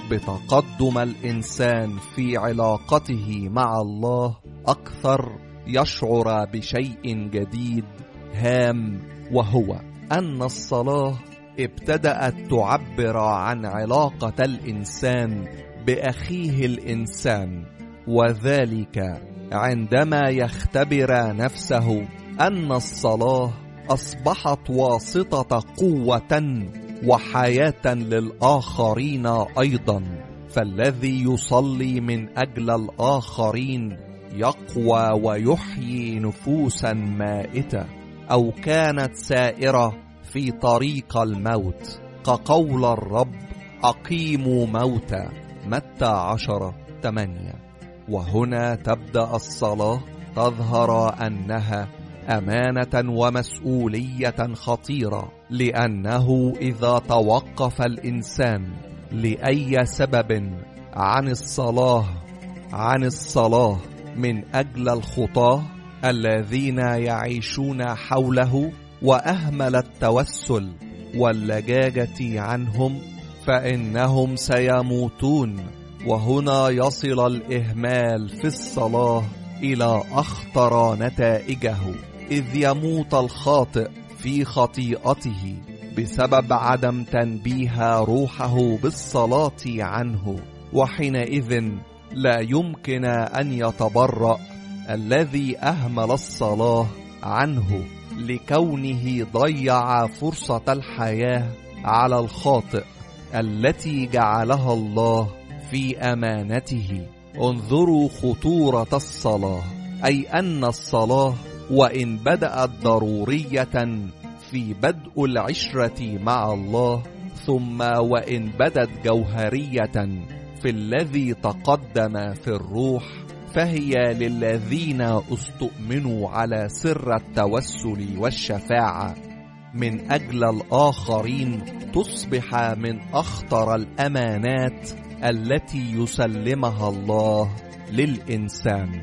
بتقدم الإنسان في علاقته مع الله أكثر يشعر بشيء جديد هام، وهو أن الصلاة ابتدأت تعبر عن علاقة الإنسان بأخيه الإنسان، وذلك عندما يختبر نفسه أن الصلاة أصبحت واسطة قوة وحياة للآخرين أيضا. فالذي يصلي من أجل الآخرين يقوى ويحيي نفوسا مائتة أو كانت سائرة في طريق الموت، كقول الرب أقيموا موتى، متى عشرة ثمانية. وهنا تبدأ الصلاة تظهر أنها أمانة ومسؤولية خطيرة، لأنه إذا توقف الإنسان لأي سبب عن الصلاة عن الصلاة من أجل الخطاة الذين يعيشون حوله، وأهمل التوسل واللجاجة عنهم، فإنهم سيموتون. وهنا يصل الإهمال في الصلاة إلى أخطر نتائجه، إذ يموت الخاطئ في خطيئته بسبب عدم تنبيه روحه بالصلاة عنه، وحينئذ لا يمكن أن يتبرأ الذي أهمل الصلاة عنه، لكونه ضيع فرصة الحياة على الخاطئ التي جعلها الله في أمانته. انظروا خطورة الصلاة، أي أن الصلاة وإن بدأت ضرورية في بدء العشرة مع الله، ثم وإن بدت جوهرية في الذي تقدم في الروح، فهي للذين استؤمنوا على سر التوسل والشفاعة من أجل الآخرين تصبح من أخطر الأمانات التي يسلمها الله للإنسان.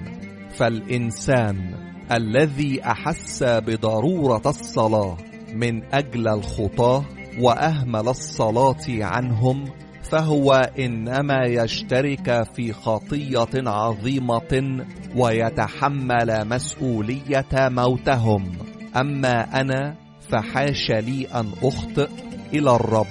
فالإنسان الذي أحس بضرورة الصلاة من أجل الخطاة وأهمل الصلاة عنهم، فهو إنما يشترك في خطية عظيمة ويتحمل مسؤولية موتهم. أما أنا فحاش لي أن أخطئ إلى الرب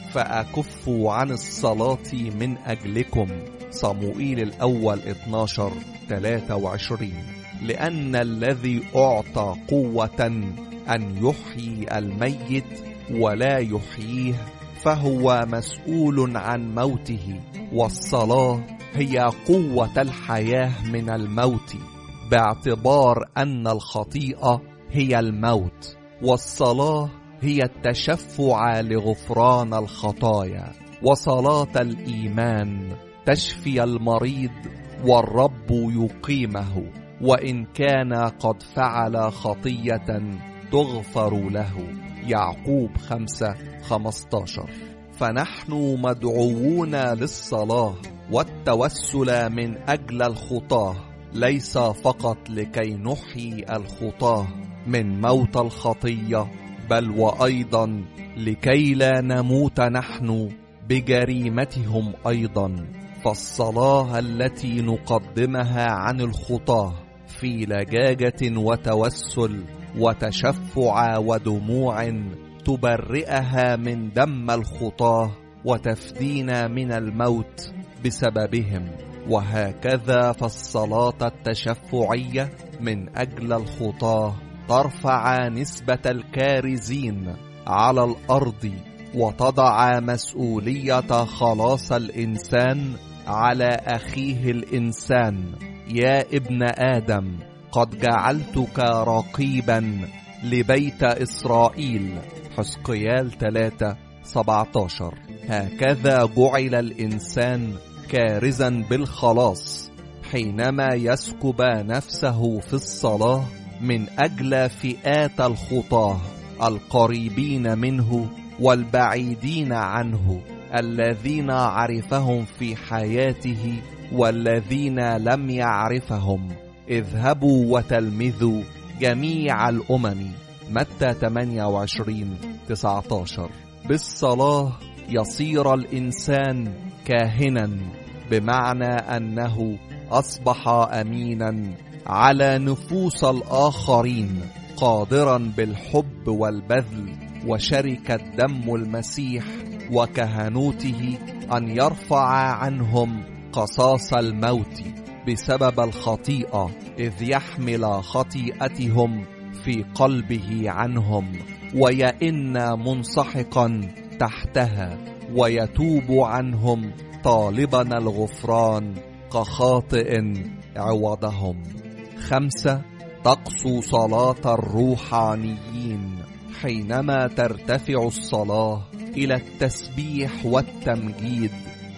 فأكف عن الصلاة من أجلكم. صموئيل الأول اثناشر ثلاثة وعشرين. لأن الذي أعطى قوة أن يحيي الميت ولا يحييه فهو مسؤول عن موته، والصلاة هي قوة الحياة من الموت، باعتبار أن الخطيئة هي الموت، والصلاة هي التشفع لغفران الخطايا. وصلاة الإيمان تشفي المريض والرب يقيمه، وإن كان قد فعل خطية تغفر له. يعقوب خمسة خمستاشر. فنحن مدعوون للصلاة والتوسل من أجل الخطاة، ليس فقط لكي نحيي الخطاة من موت الخطية، بل وأيضا لكي لا نموت نحن بجريمتهم أيضا. فالصلاة التي نقدمها عن الخطاة في لجاجة وتوسل وتشفع ودموع تبرئها من دم الخطاة وتفدينا من الموت بسببهم. وهكذا فالصلاة التشفعية من أجل الخطاة ترفع نسبة الكارزين على الأرض وتضع مسؤولية خلاص الإنسان على أخيه الإنسان. يا ابن آدم، قد جعلتك رقيبا لبيت إسرائيل. حزقيال ثلاثة سبعة عشر. هكذا جعل الإنسان كارزا بالخلاص حينما يسكب نفسه في الصلاة من أجل فئات الخطاة القريبين منه والبعيدين عنه، الذين عرفهم في حياته والذين لم يعرفهم. اذهبوا وتلمذوا جميع الأمم. متى ثمانية وعشرين تسعة عشر. بالصلاة يصير الإنسان كاهنا، بمعنى أنه أصبح أمينا على نفوس الآخرين، قادرا بالحب والبذل وشركة دم المسيح وكهنوته أن يرفع عنهم قصاص الموت بسبب الخطيئة، إذ يحمل خطيئتهم في قلبه عنهم ويئن منسحقا تحتها، ويتوب عنهم طالبا الغفران كخاطئ عوضهم. خمسة، تقسو صلاة الروحانيين حينما ترتفع الصلاة إلى التسبيح والتمجيد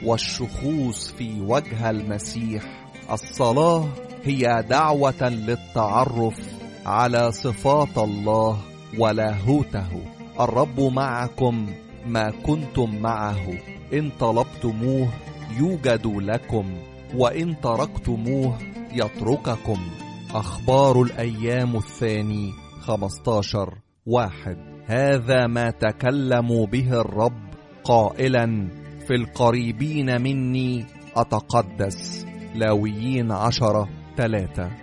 والشخوص في وجه المسيح. الصلاة هي دعوة للتعرف على صفات الله ولاهوته. الرب معكم ما كنتم معه، إن طلبتموه يوجد لكم، وإن تركتموه يترككم. أخبار الأيام الثاني خمسة عشر واحد. هذا ما تكلم به الرب قائلا: في القريبين مني أتقدس. لاويين عشرة ثلاثة.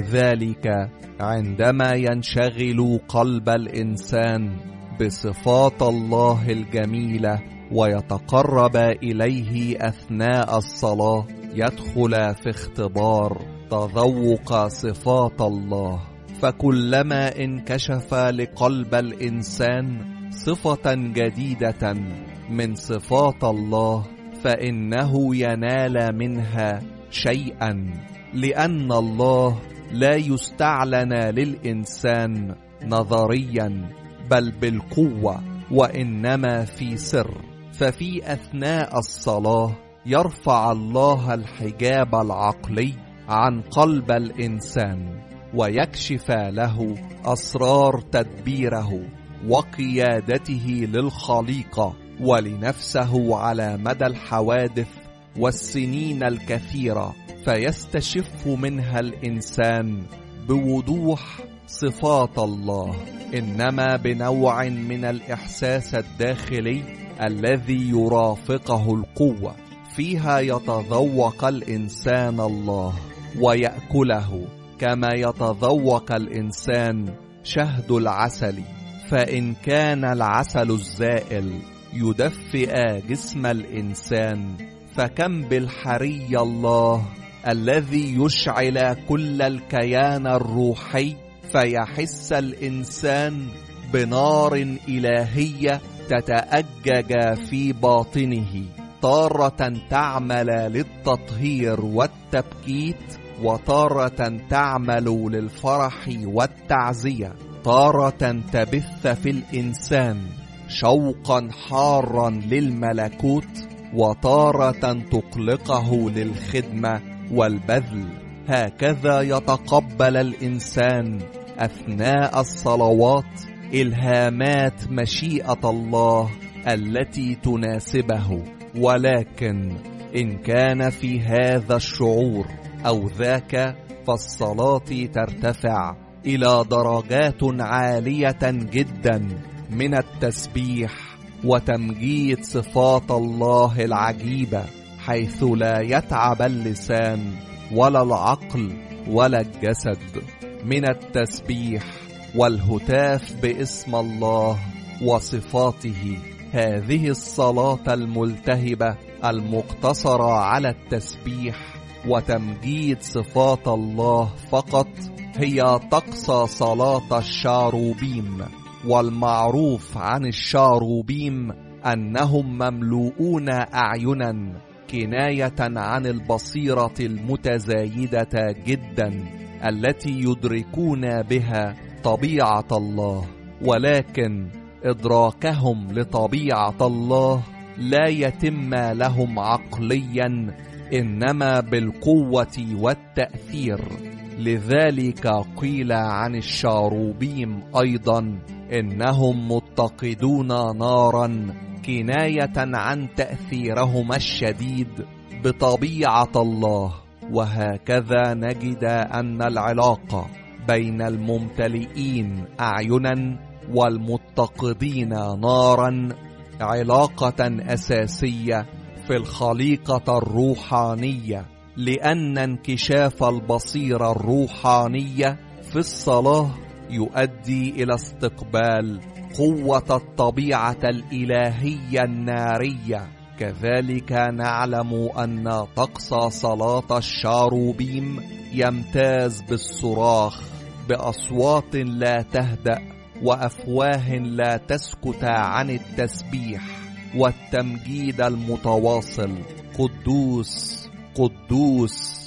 لذلك عندما ينشغل قلب الإنسان بصفات الله الجميلة ويتقرب إليه أثناء الصلاة، يدخل في اختبار تذوق صفات الله. فكلما انكشف لقلب الإنسان صفة جديدة من صفات الله، فإنه ينال منها شيئا، لأن الله لا يستعلن للإنسان نظريا بل بالقوة، وإنما في سر. ففي أثناء الصلاة يرفع الله الحجاب العقلي عن قلب الإنسان ويكشف له أسرار تدبيره وقيادته للخليقة ولنفسه على مدى الحوادث والسنين الكثيرة، فيستشف منها الإنسان بوضوح صفات الله، إنما بنوع من الإحساس الداخلي الذي يرافقه القوة. فيها يتذوق الإنسان الله ويأكله كما يتذوق الإنسان شهد العسل. فإن كان العسل الزائل يدفئ جسم الإنسان، فكم بالحري الله الذي يشعل كل الكيان الروحي، فيحس الإنسان بنار إلهية تتأجج في باطنه، تارة تعمل للتطهير والتبكيت، وتارة تعمل للفرح والتعزية، تارة تبث في الإنسان شوقا حارا للملكوت، وتارة تقلقه للخدمة والبذل. هكذا يتقبل الإنسان أثناء الصلوات إلهامات مشيئة الله التي تناسبه، ولكن إن كان في هذا الشعور أو ذاك، فالصلاة ترتفع إلى درجات عالية جدا من التسبيح وتمجيد صفات الله العجيبة، حيث لا يتعب اللسان ولا العقل ولا الجسد من التسبيح والهتاف باسم الله وصفاته. هذه الصلاة الملتهبة المقتصرة على التسبيح وتمجيد صفات الله فقط هي تقصى صلاة الشاروبيم. والمعروف عن الشاروبيم أنهم مملوءون أعينا، كناية عن البصيرة المتزايدة جدا التي يدركون بها طبيعة الله، ولكن إدراكهم لطبيعة الله لا يتم لهم عقليا، إنما بالقوة والتأثير. لذلك قيل عن الشاروبيم أيضا إنهم متقدون نارا، كناية عن تأثيرهم الشديد بطبيعة الله. وهكذا نجد أن العلاقة بين الممتلئين أعينا والمتقدين نارا علاقة أساسية في الخليقة الروحانية، لأن انكشاف البصيرة الروحانية في الصلاة يؤدي إلى استقبال قوة الطبيعة الإلهية النارية. كذلك نعلم أن طقس صلاة الشاروبيم يمتاز بالصراخ بأصوات لا تهدأ وأفواه لا تسكت عن التسبيح والتمجيد المتواصل. قدوس قدوس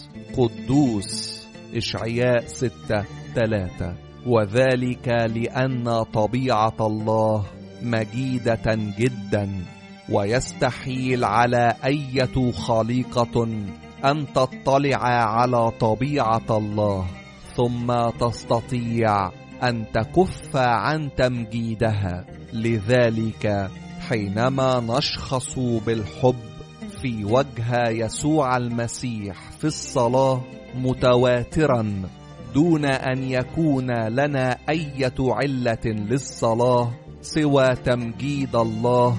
قدوس، إشعياء ستة ثلاثة. وذلك لأن طبيعة الله مجيدة جدا، ويستحيل على أية خليقة أن تطلع على طبيعة الله ثم تستطيع أن تكف عن تمجيدها. لذلك حينما نشخص بالحب في وجه يسوع المسيح في الصلاة متواترا دون أن يكون لنا أية علة للصلاة سوى تمجيد الله،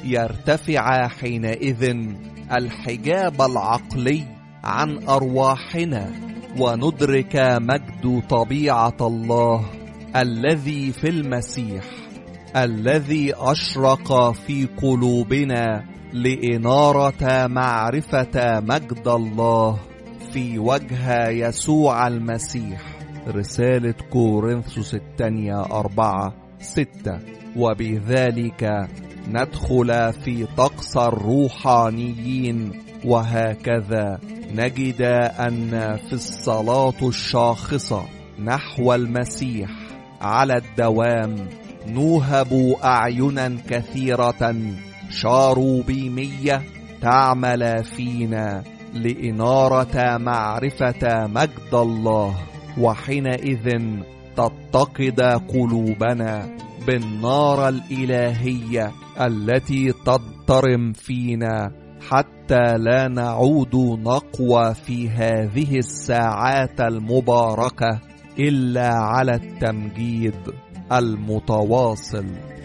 يرتفع حينئذ الحجاب العقلي عن أرواحنا، وندرك مجد طبيعة الله الذي في المسيح، الذي أشرق في قلوبنا لإنارة معرفة مجد الله في وجه يسوع المسيح. رسالة كورنثوس الثانية أربعة ستة. وبذلك ندخل في طقس الروحانيين. وهكذا نجد أن في الصلاة الشاخصة نحو المسيح على الدوام نوهب أعينا كثيرة شاروبيمية تعمل فينا لإنارة معرفة مجد الله، وحينئذ تتقد قلوبنا بالنار الإلهية التي تضطرم فينا، حتى لا نعود نقوى في هذه الساعات المباركة إلا على التمجيد المتواصل.